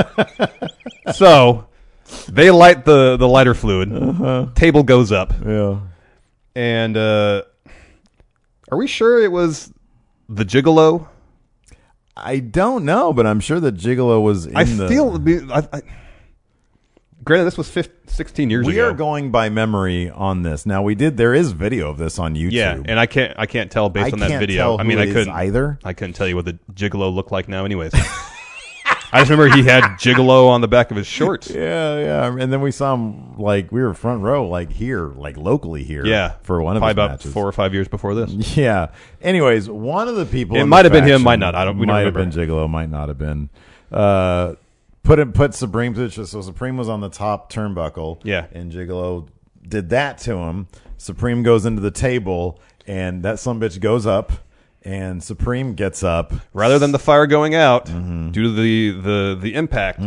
So they light the the lighter fluid. Uh-huh. Table goes up, yeah. and uh, are we sure it was the Gigolo. I don't know, but I'm sure that Gigolo was in I the... feel. I, I, granted, this was fifteen, sixteen years we ago. are going by memory on this. Now, we did... There is video of this on YouTube. Yeah, and I can't. I can't tell based I on that can't video. tell I mean, who I it is couldn't either. I couldn't tell you what the Gigolo looked like now. Anyways, I just remember he had Gigolo on the back of his shorts. Yeah, yeah. And then we saw him, like, we were front row, like, here, like, locally here. Yeah, For one of probably his about matches. four or five years before this. Yeah. Anyways, one of the people... It in might the have been him, faction- might not. I don't- we don't might have remember. been Gigolo, might not have been. Uh, put it, put Supreme position. So Supreme was on the top turnbuckle. Yeah. And Gigolo did that to him. Supreme goes into the table, and that sumbitch goes up, and Supreme gets up. Rather than the fire going out Mm-hmm. due to the the the impact,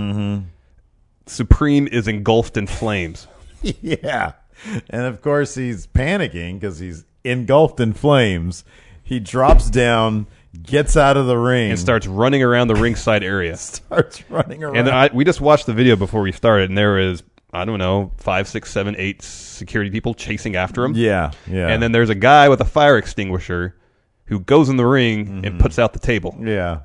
Supreme is engulfed in flames. Yeah. And of course, he's panicking because he's engulfed in flames. He drops down, gets out of the ring, And starts running around the ringside area. starts running around. And I, we just watched the video before we started, and there is, I don't know, five, six, seven, eight security people chasing after him. yeah, yeah. And then there's a guy with a fire extinguisher who goes in the ring Mm-hmm. and puts out the table. Yeah.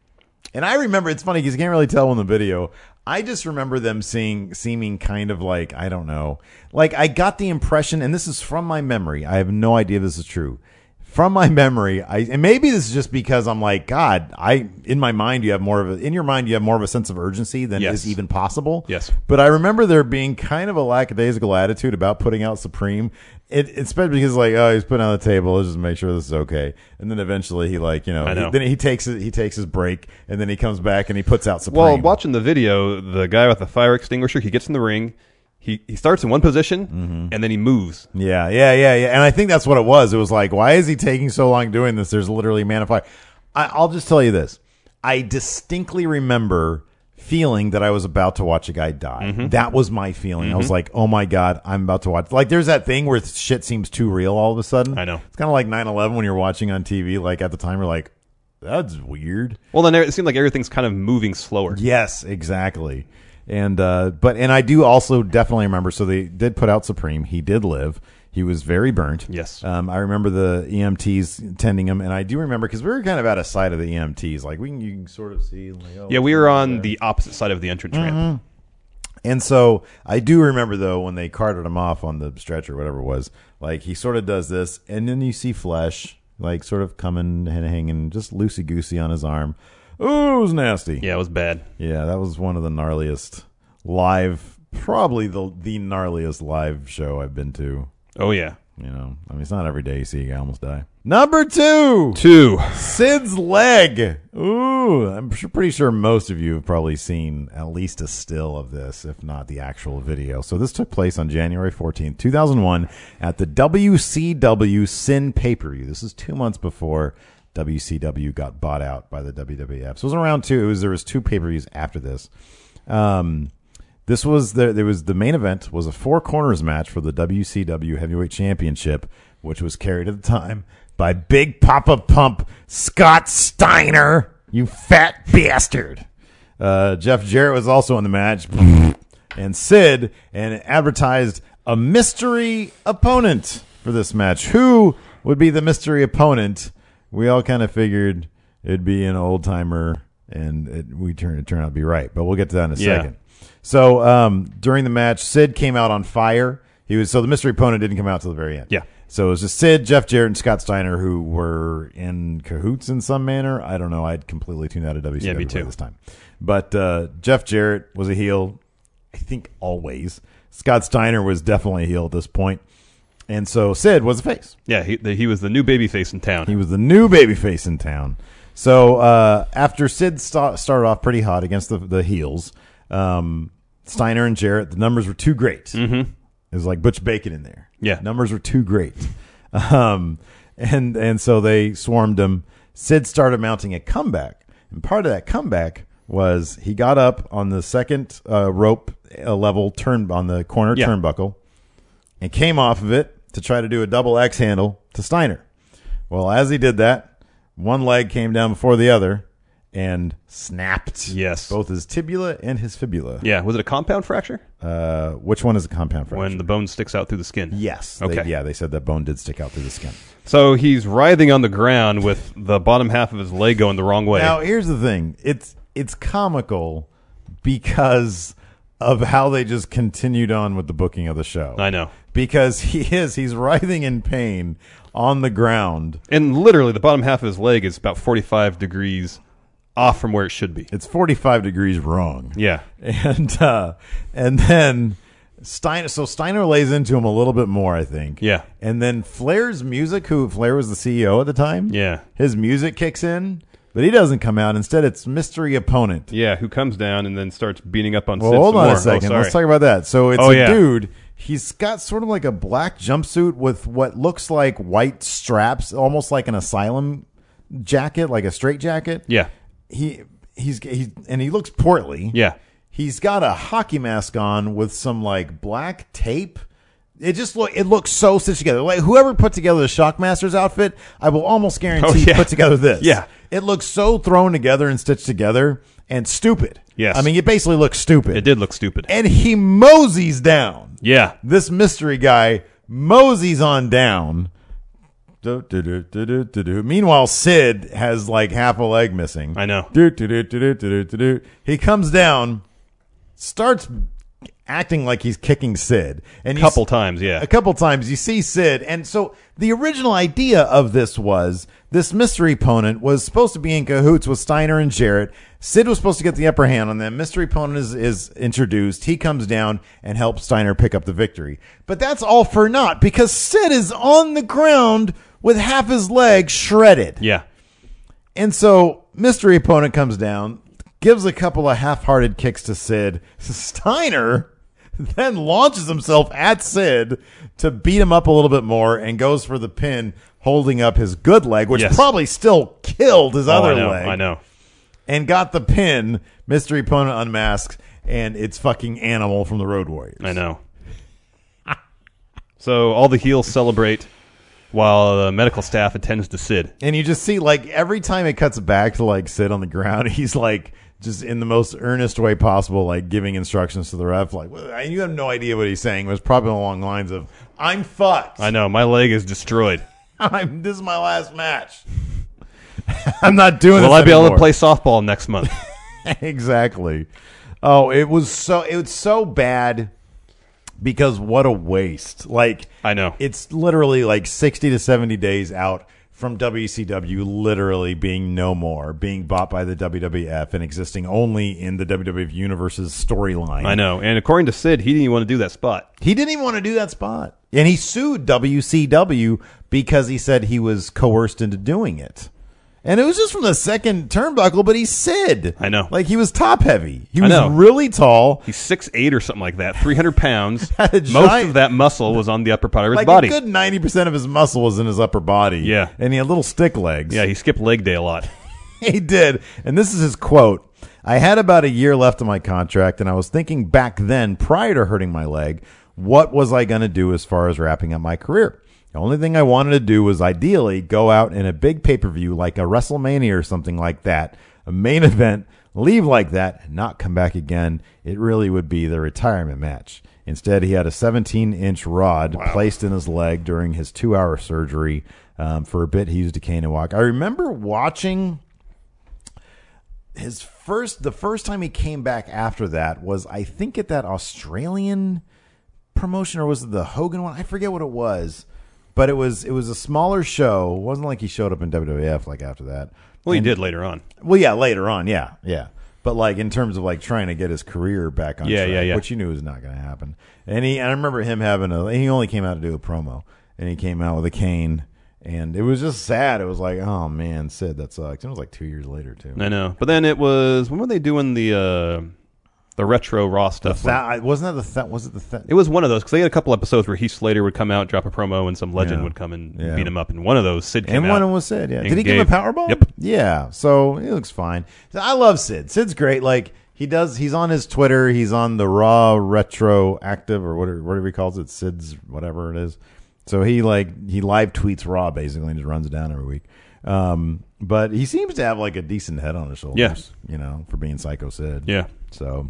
And I remember, it's funny because you can't really tell in the video. I just remember them seeing, seeming kind of like, I don't know. Like, I got the impression, and this is from my memory. I have no idea if this is true. From my memory, I and maybe this is just because I'm like, God, I in my mind you have more of a in your mind you have more of a sense of urgency than Yes. is even possible. Yes. But I remember there being kind of a lackadaisical attitude about putting out Supreme. It, especially because like, oh, he's putting on the table, let's just make sure this is okay. And then eventually he like, you know, I know. He, then he takes it, he takes his break, and then he comes back and he puts out Supreme. Well, watching the video, the guy with the fire extinguisher, he gets in the ring, he he starts in one position, Mm-hmm. and then he moves. Yeah, yeah, yeah, yeah. And I think that's what it was. It was like, why is he taking so long doing this? There's literally a man of fire. I, I'll just tell you this. I distinctly remember feeling that I was about to watch a guy die. Mm-hmm. That was my feeling. I was like, oh my God, I'm about to watch. Like, there's that thing where shit seems too real all of a sudden. I know. It's kind of like nine eleven when you're watching on T V. Like, at the time, you're like, that's weird. Well, then it seemed like everything's kind of moving slower. Yes, exactly. And uh, but and I do also definitely remember. So they did put out Supreme. He did live. He was very burnt. Yes. Um, I remember the E M Ts tending him, and I do remember because we were kind of out of sight of the E M Ts. Like we can, you can sort of see. Like, oh, Yeah, we were on the opposite side of the entrance Mm-hmm. ramp. And so I do remember though when they carted him off on the stretcher, whatever it was. Like he sort of does this, and then you see flesh, like sort of coming and hanging, just loosey goosey on his arm. Oh, it was nasty. Yeah, it was bad. Yeah, that was one of the gnarliest live, probably the the gnarliest live show I've been to. Oh, yeah. You know, I mean, it's not every day you see a guy almost die. Number two, Two. Sid's leg. Ooh, I'm sure, pretty sure most of you have probably seen at least a still of this, if not the actual video. So this took place on January fourteenth, two thousand one at the W C W Sin pay-per-view. This is two months before W C W got bought out by the W W F. So it was around two. It was, there was two pay-per-views after this. Um, this was the, there was the main event was a four corners match for the W C W Heavyweight Championship, which was carried at the time by Big Papa Pump Scott Steiner, you fat bastard. Uh, Jeff Jarrett was also in the match, and Sid, and advertised a mystery opponent for this match. Who would be the mystery opponent? We all kind of figured it'd be an old timer, and it, we turned it turned out to be right. But we'll get to that in a Yeah. second. So um, during the match, Sid came out on fire. He was so the mystery opponent didn't come out till the very end. Yeah. So it was just Sid, Jeff Jarrett, and Scott Steiner who were in cahoots in some manner. I don't know. I'd completely tuned out of W C W Yeah, me by too. this time. But uh, Jeff Jarrett was a heel, I think always. Scott Steiner was definitely a heel at this point. And so Sid was a face. Yeah, he, the, he was the new babyface in town. He was the new babyface in town. So uh, after Sid st- started off pretty hot against the, the heels, um, Steiner and Jarrett, the numbers were too great. Mm-hmm. It was like Butch Bacon in there. Yeah. Numbers were too great. Um, and, and so they swarmed him. Sid started mounting a comeback. And part of that comeback was he got up on the second uh, rope uh, level turn on the corner Yeah. turnbuckle and came off of it to try to do a double X handle to Steiner. Well, as he did that, one leg came down before the other, and snapped Yes. both his tibia and his fibula. Yeah. Was it a compound fracture? Uh, which one is a compound fracture? When the bone sticks out through the skin. Yes. They- Okay. yeah, they said that bone did stick out through the skin. So he's writhing on the ground with the bottom half of his leg going the wrong way. Now, here's the thing. It's it's comical because of how they just continued on with the booking of the show. I know. Because he is, he's writhing in pain on the ground. And literally, the bottom half of his leg is about forty-five degrees off from where it should be. It's forty-five degrees wrong. Yeah. And uh, and then Steiner, so Steiner lays into him a little bit more, I think. Yeah. And then Flair's music, who Flair was the C E O at the time. Yeah. His music kicks in, but he doesn't come out. Instead, it's mystery opponent. Yeah, who comes down and then starts beating up on Well, Sid hold some on more. a second. Oh, sorry. Let's talk about that. So it's Oh, a yeah. dude. He's got sort of like a black jumpsuit with what looks like white straps, almost like an asylum jacket, like a straight jacket. Yeah. He he's he and he looks portly. Yeah. He's got a hockey mask on with some like black tape. It just look it looks so stitched together. Like whoever put together the Shockmaster's outfit, I will almost guarantee Oh, yeah. put together this. Yeah. It looks so thrown together and stitched together and stupid. Yes. I mean, it basically looks stupid. It did look stupid. And he moseys down. Yeah. This mystery guy moseys on down. Do, do, do, do, do, do, do. Meanwhile, Sid has like half a leg missing. I know. Do, do, do, do, do, do, do, do. He comes down, starts acting like he's kicking Sid. And A you couple s- times, yeah. A couple times you see Sid. And so the original idea of this was this mystery opponent was supposed to be in cahoots with Steiner and Jarrett. Sid was supposed to get the upper hand on them. Mystery opponent is, is introduced. He comes down and helps Steiner pick up the victory. But that's all for naught because Sid is on the ground with half his leg shredded. Yeah. And so mystery opponent comes down, gives a couple of half-hearted kicks to Sid. Steiner then launches himself at Sid to beat him up a little bit more and goes for the pin, holding up his good leg, which Yes. probably still killed his Oh, other I know. leg. I know. And got the pin. Mystery opponent unmasks, and it's fucking Animal from the Road Warriors. I know. So all the heels celebrate while the medical staff attends to Sid. And you just see, like, every time it cuts back to, like, Sid on the ground, he's, like, just in the most earnest way possible, like, giving instructions to the ref. Like, well, you have no idea what he's saying. It was probably along the lines of, I'm fucked. I know. My leg is destroyed. I'm, this is my last match. I'm not doing Will this I be able anymore. to play softball next month? Exactly. Oh, it was so, it was so bad because what a waste. Like, I know. It's literally like sixty to seventy days out from W C W literally being no more, being bought by the W W F and existing only in the W W F Universe's storyline. I know. And according to Sid, he didn't even want to do that spot. He didn't even want to do that spot. And he sued W C W because he said he was coerced into doing it. And it was just from the second turnbuckle, but he's Sid. I know. Like, he was top heavy. He I was know. really tall. He's six eight or something like that, three hundred pounds. Had a Most giant- of that muscle was on the upper part of his Like, body. a good ninety percent of his muscle was in his upper body. Yeah. And he had little stick legs. Yeah, he skipped leg day a lot. He did. And this is his quote. I had about a year left of my contract, and I was thinking back then, prior to hurting my leg, what was I going to do as far as wrapping up my career? The only thing I wanted to do was ideally go out in a big pay-per-view like a WrestleMania or something like that, a main event, leave like that, and not come back again. It really would be the retirement match. Instead, he had a seventeen-inch rod Wow. placed in his leg during his two-hour surgery. Um, for a bit, he used a cane and walk. I remember watching his first, the first time he came back after that was, I think, at that Australian promotion, or was it the Hogan one? I forget what it was. But it was it was a smaller show. It wasn't like he showed up in W W F like after that. Well, he And- did later on. Well, yeah, later on, yeah, yeah. But like in terms of like trying to get his career back on Yeah, track, yeah, yeah. which he knew was not going to happen. And he, and I remember him having a. He only came out to do a promo, and he came out with a cane, and it was just sad. It was like, oh man, Sid, that sucks. And it was like two years later too. I know. But then it was, when were they doing the uh, the retro Raw stuff? That, wasn't that the th- was it the th- It was one of those, because they had a couple episodes where Heath Slater would come out, drop a promo, and some legend Yeah. would come and Yeah. beat him up. And one of those, Sid came And out. one of them was Sid, yeah. and Did he give him a gave- power bomb? Yep. Yeah. So he looks fine. I love Sid. Sid's great. Like he does. He's on his Twitter. He's on the Raw Retroactive or whatever whatever he calls it. Sid's whatever it is. So he like he live tweets Raw basically and just runs it down every week. Um, but he seems to have like a decent head on his shoulders. Yes. You know, for being Psycho Sid. Yeah. So,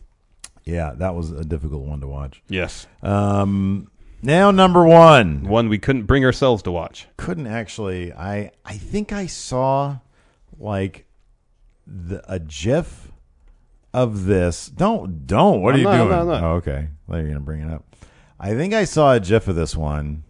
yeah, that was a difficult one to watch. Yes. Um, now number one. One we couldn't bring ourselves to watch. Couldn't actually. I I think I saw like the a GIF of this. Don't don't. What are I'm you not, doing? I'm not, I'm not. Oh, okay. Well, you're gonna bring it up. I think I saw a GIF of this one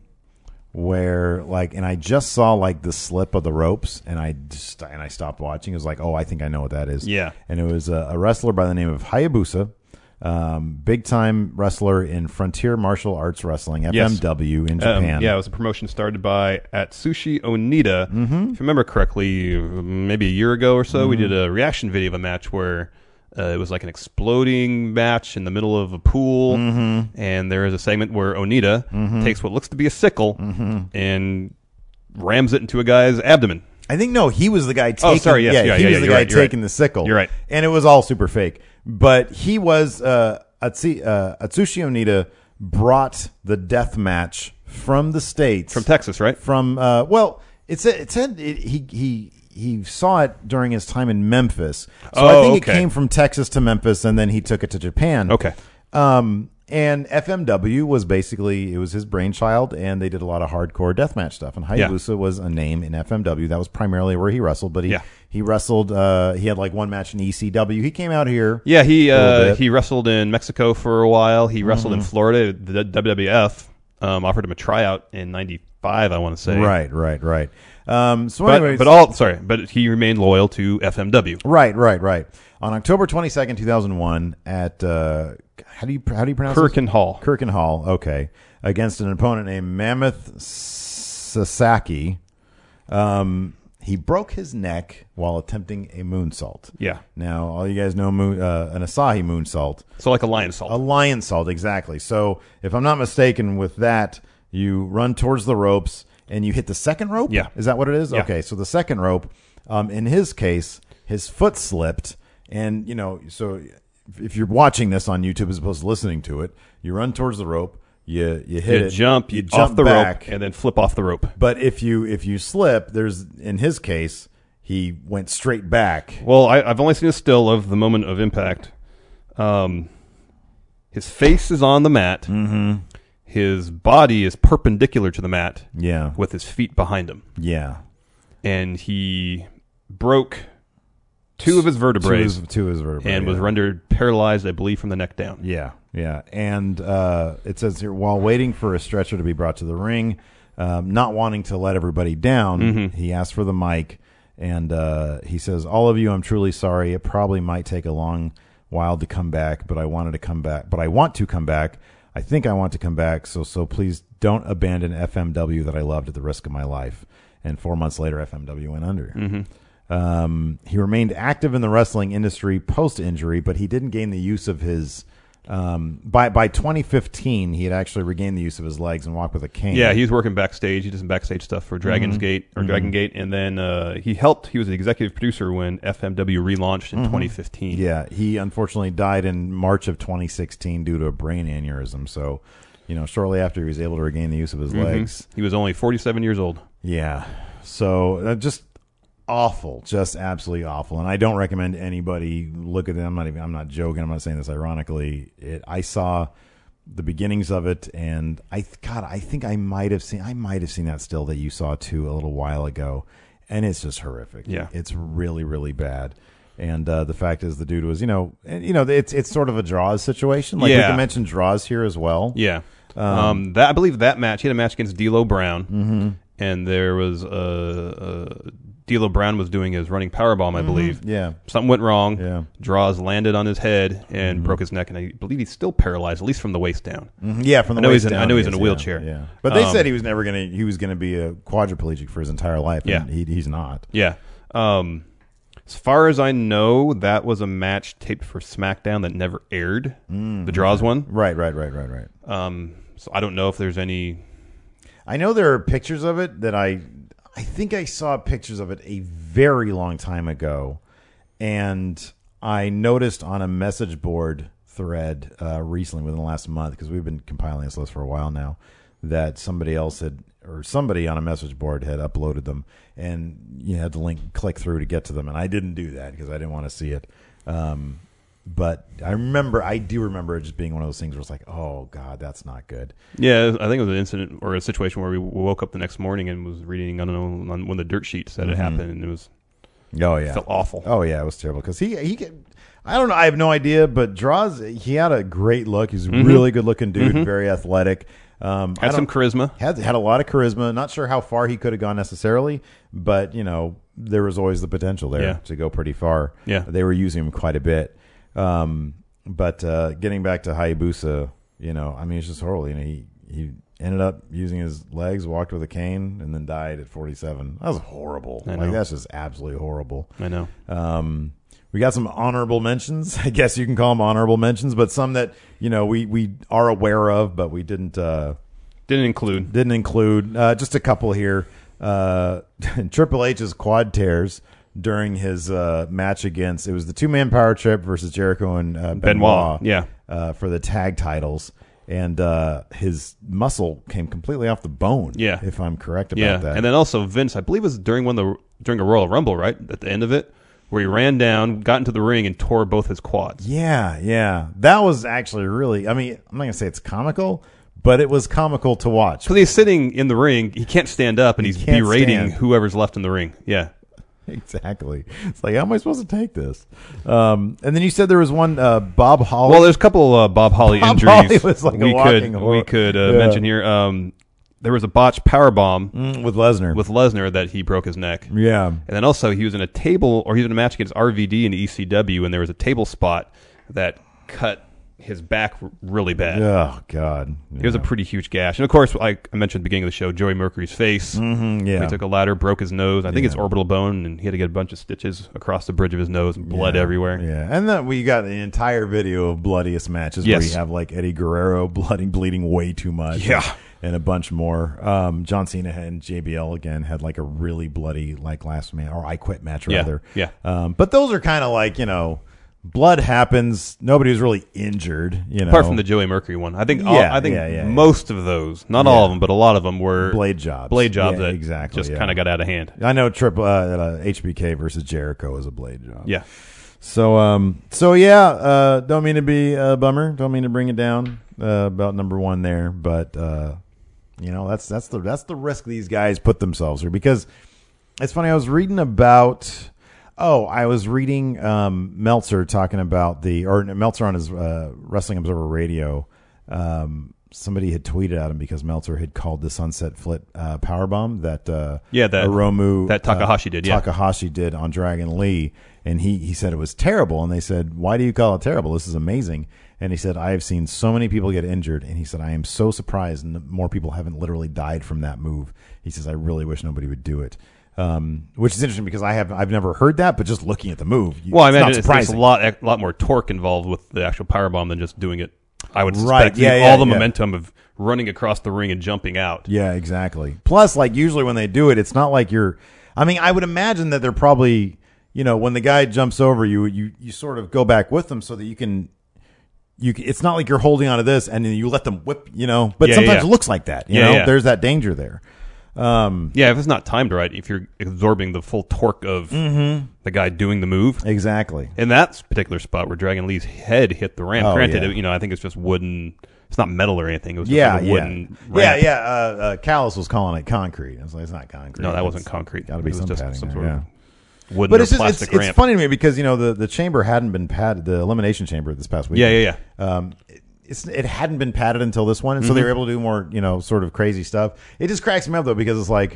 where like, and I just saw like the slip of the ropes, and I just and I stopped watching. It was like, oh, I think I know what that is. Yeah. And it was a, a wrestler by the name of Hayabusa. Um, big time wrestler in Frontier Martial Arts Wrestling, F M W, in Japan. Um, yeah, it was a promotion started by Atsushi Onita. Mm-hmm. If you remember correctly, maybe a year ago or so, mm-hmm. we did a reaction video of a match where uh, it was like an exploding match in the middle of a pool, mm-hmm. and there is a segment where Onita mm-hmm. takes what looks to be a sickle mm-hmm. and rams it into a guy's abdomen. I think no, he was the guy taking. Oh, sorry, yes, yeah, yeah, he yeah, was yeah, the you're guy right, you're taking right. the sickle. You're right, and it was all super fake. But he was uh, Atsi, uh, Atsushi Onita brought the death match from the States, from Texas, right? From uh, well, it said it said it, he he he saw it during his time in Memphis. So oh, I think okay. it came from Texas to Memphis, and then he took it to Japan. Okay. Um, and F M W was basically, it was his brainchild, and they did a lot of hardcore deathmatch stuff. And Hayabusa yeah. was a name in F M W. That was primarily where he wrestled, but he yeah. he wrestled. Uh, he had like one match in E C W. He came out here. Yeah, he uh, he wrestled in Mexico for a while. He wrestled mm-hmm. in Florida. The W W F um, offered him a tryout in ninety-five, I want to say. Right, right, right. Um, so, but, anyways, but all sorry, but he remained loyal to F M W. Right, right, right. On October twenty-second, two thousand one, at uh, how do you how do you pronounce Kirkin it? Hall. Kirkin Hall. Okay, against an opponent named Mammoth Sasaki. Um, he broke his neck while attempting a moonsault. Yeah. Now, all you guys know moon, uh, an Asahi moonsault. So like a lion salt. A lion salt, exactly. So if I'm not mistaken with that, you run towards the ropes and you hit the second rope? Yeah. Is that what it is? Yeah. Okay, so the second rope, um, in his case, his foot slipped. And, you know, so if you're watching this on YouTube as opposed to listening to it, you run towards the rope, you you hit you it, jump, you, you jump off the back, rope, and then flip off the rope. But if you if you slip, there's in his case, he went straight back. Well, I, I've only seen a still of the moment of impact. Um, his face is on the mat. Mm-hmm. His body is perpendicular to the mat. Yeah, with his feet behind him. Yeah, and he broke two of his vertebrae, two of his, two of his vertebrae, and yeah. was rendered paralyzed, I believe, from the neck down. Yeah, yeah. And uh, it says here, while waiting for a stretcher to be brought to the ring, um, not wanting to let everybody down, mm-hmm. he asked for the mic, and uh, he says, "All of you, I'm truly sorry. It probably might take a long while to come back, but I wanted to come back. But I want to come back. I think I want to come back. So, so please don't abandon F M W that I loved at the risk of my life." And four months later, F M W went under. Mm-hmm. Um, he remained active in the wrestling industry post-injury, but he didn't gain the use of his. Um, by by twenty fifteen, he had actually regained the use of his legs and walked with a cane. Yeah, he was working backstage. He did some backstage stuff for Dragon's mm-hmm. Gate or mm-hmm. Dragon Gate, and then uh, he helped. He was the executive producer when F M W relaunched in mm-hmm. twenty fifteen. Yeah, he unfortunately died in March of twenty sixteen due to a brain aneurysm. So, you know, shortly after he was able to regain the use of his mm-hmm. legs. He was only forty-seven years old. Yeah, so uh, just. Awful, just absolutely awful, and I don't recommend anybody look at it. I'm not even. I'm not joking. I'm not saying this ironically. It. I saw the beginnings of it, and I God, I think I might have seen. I might have seen that still that you saw too a little while ago, and it's just horrific. Yeah, it's really, really bad. And uh, the fact is, the dude was, you know, and you know, it's it's sort of a draws situation. Like yeah. we can mention draws here as well. Yeah, um, um, that I believe that match. He had a match against D'Lo Brown, mm-hmm. and there was a. a D'Lo Brown was doing his running powerbomb, I mm-hmm. believe. Yeah. Something went wrong. Yeah. Draws landed on his head and mm-hmm. broke his neck, and I believe he's still paralyzed, at least from the waist down. Mm-hmm. Yeah, from the I know waist he's in, down. I know he's is, in a yeah, wheelchair. Yeah. But they um, said he was never going to, he was going to be a quadriplegic for his entire life. Yeah. And he, he's not. Yeah. Um, as far as I know, that was a match taped for SmackDown that never aired. Mm-hmm. The Draws one. Right, right, right, right, right. Um, so I don't know if there's any. I know there are pictures of it that I. I think I saw pictures of it a very long time ago, and I noticed on a message board thread uh, recently within the last month, because we've been compiling this list for a while now, that somebody else had or somebody on a message board had uploaded them, and you had to link click through to get to them, and I didn't do that because I didn't want to see it. Um, but I remember, I do remember it just being one of those things where it's like, oh God, that's not good. Yeah, I think it was an incident or a situation where we woke up the next morning and was reading, I don't know, on one of the dirt sheets that Mm-hmm. it happened, and it was Oh yeah, it felt awful. Oh yeah, it was terrible because he he could, I don't know, I have no idea, but Draws, he had a great look. He's a Mm-hmm. really good looking dude, Mm-hmm. very athletic. Um, I Had some don't- charisma. Had had a lot of charisma. Not sure how far he could have gone necessarily, but you know there was always the potential there Yeah. to go pretty far. Yeah. They were using him quite a bit. Um, but uh, getting back to Hayabusa, you know, I mean, it's just horrible. You know, he he ended up using his legs, walked with a cane, and then died at forty-seven. That was horrible. I Like know. that's just absolutely horrible. I know. Um, we got some honorable mentions. I guess you can call them honorable mentions, but some that you know we we are aware of, but we didn't uh, Didn't include. didn't include. Uh, just a couple here. Uh, Triple H's quad tears during his uh, match against it was the two man power trip versus Jericho and uh, Benoit. Benoit, yeah. uh, for the tag titles. And uh, his muscle came completely off the bone. Yeah. if I'm correct about Yeah, that. and then also Vince, I believe it was during one of the during a Royal Rumble, right at the end of it, where he ran down, got into the ring, and tore both his quads. Yeah, yeah. That was actually really, I mean, I'm not going to say it's comical, but it was comical to watch. Because he's sitting in the ring, he can't stand up, and He he's can't berating stand. whoever's left in the ring. Yeah. Exactly. It's like, how am I supposed to take this? Um, and then you said there was one, uh, Bob Holly. Well, there's a couple uh, Bob Holly Bob injuries Holly was like a we walking could horror. we could uh, Yeah. mention here. Um, there was a botched power bomb Mm, with Lesnar. with Lesnar that he broke his neck. yeah. And then also he was in a table, or he was in a match against R V D in E C W, and there was a table spot that cut his back r- really bad. Oh, God. It was a pretty huge gash. And of course, like I mentioned at the beginning of the show, Joey Mercury's face. Mm-hmm, yeah. He took a ladder, broke his nose. I think it's Yeah. orbital bone, and he had to get a bunch of stitches across the bridge of his nose and blood Yeah, everywhere. Yeah, and then we got the entire video of bloodiest matches where Yes. you have like Eddie Guerrero blooding, bleeding way too much. Yeah. and a bunch more. Um, John Cena and J B L again had like a really bloody like last man or I Quit match Yeah, rather. yeah. Um, but those are kind of like you know, blood happens. Nobody was really injured. You know, Apart from the Joey Mercury one, I think all, Yeah, I think yeah, yeah, yeah. most of those, not Yeah. all of them, but a lot of them were blade jobs. blade jobs Yeah, that exactly just yeah. kind of got out of hand. I know triple uh, uh, H B K versus Jericho is a blade job. Yeah, So, um, so yeah, uh, don't mean to be a bummer. Don't mean to bring it down uh, about number one there, but uh, you know that's that's the that's the risk these guys put themselves through. Because it's funny, I was reading about. Oh, I was reading um, Meltzer talking about the or Meltzer on his uh, Wrestling Observer Radio. Um, somebody had tweeted at him because Meltzer had called the Sunset Flip uh, powerbomb that uh, Yeah, that- Hiromu that Takahashi uh, did, yeah. Takahashi did on Dragon Lee, and he he said it was terrible, and they said, "Why do you call it terrible? This is amazing." And he said, "I have seen so many people get injured," and he said, "I am so surprised, and more people haven't literally died from that move." He says, "I really wish nobody would do it." Um, which is interesting because I have I've never heard that, but just looking at the move, you- well, I it's mean, not it's, there's surprising. a lot, a lot more torque involved with the actual powerbomb than just doing it. I would Right, suspect yeah, the- yeah, all the yeah. momentum of running across the ring and jumping out. Yeah, exactly. Plus, like usually when they do it, it's not like you're. I mean, I would imagine that they're probably, you know, when the guy jumps over you, you you sort of go back with them so that you can. You, c- it's not like you're holding onto this and then you let them whip, you know. But Yeah, sometimes yeah. it looks like that, you Yeah, know. yeah. There's that danger there. Um, Yeah, if it's not timed right, if you're absorbing the full torque of Mm-hmm. the guy doing the move, exactly. in that particular spot where Dragon Lee's head hit the ramp, Oh, granted, yeah. it- you know, I think it's just wooden. It's not metal or anything. It was just Yeah, like a yeah, wooden yeah, ramp. yeah. Uh, uh, Callus was calling it concrete. I was like, it's not concrete. No, that It's wasn't concrete. Got to be It was some just padding some there, sort of yeah. wooden But or it's just plastic it's, it's ramp. funny to me because you know the, the chamber hadn't been padded, the elimination chamber this past week. Yeah, yeah, yeah. Um, it, it's it hadn't been padded until this one, and so they were Mm-hmm. able to do more, you know, sort of crazy stuff. It just cracks me up though because it's like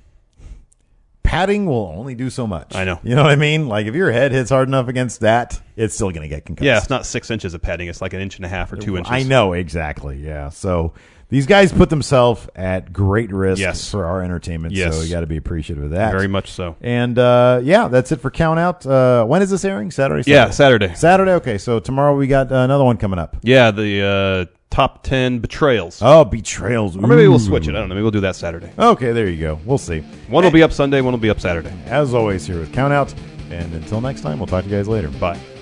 padding will only do so much. I know. You know what I mean? Like if your head hits hard enough against that, it's still going to get concussed. Yeah, it's not six inches of padding. It's like an inch and a half or two inches. I know exactly. Yeah. So these guys put themselves at great risk Yes. for our entertainment. Yes. So you got to be appreciative of that. Very much so. And uh, yeah, that's it for Count Out. Uh, when is this airing? Saturday? Yeah, Saturday. Saturday. Okay, so tomorrow we got uh, another one coming up. Yeah, the uh, top ten betrayals. Oh, betrayals. Or maybe we'll Ooh. switch it. I don't know. Maybe we'll do that Saturday. Okay, there you go. We'll see. One will be up Sunday. One will be up Saturday. As always, here with Count Out. And until next time, we'll talk to you guys later. Bye.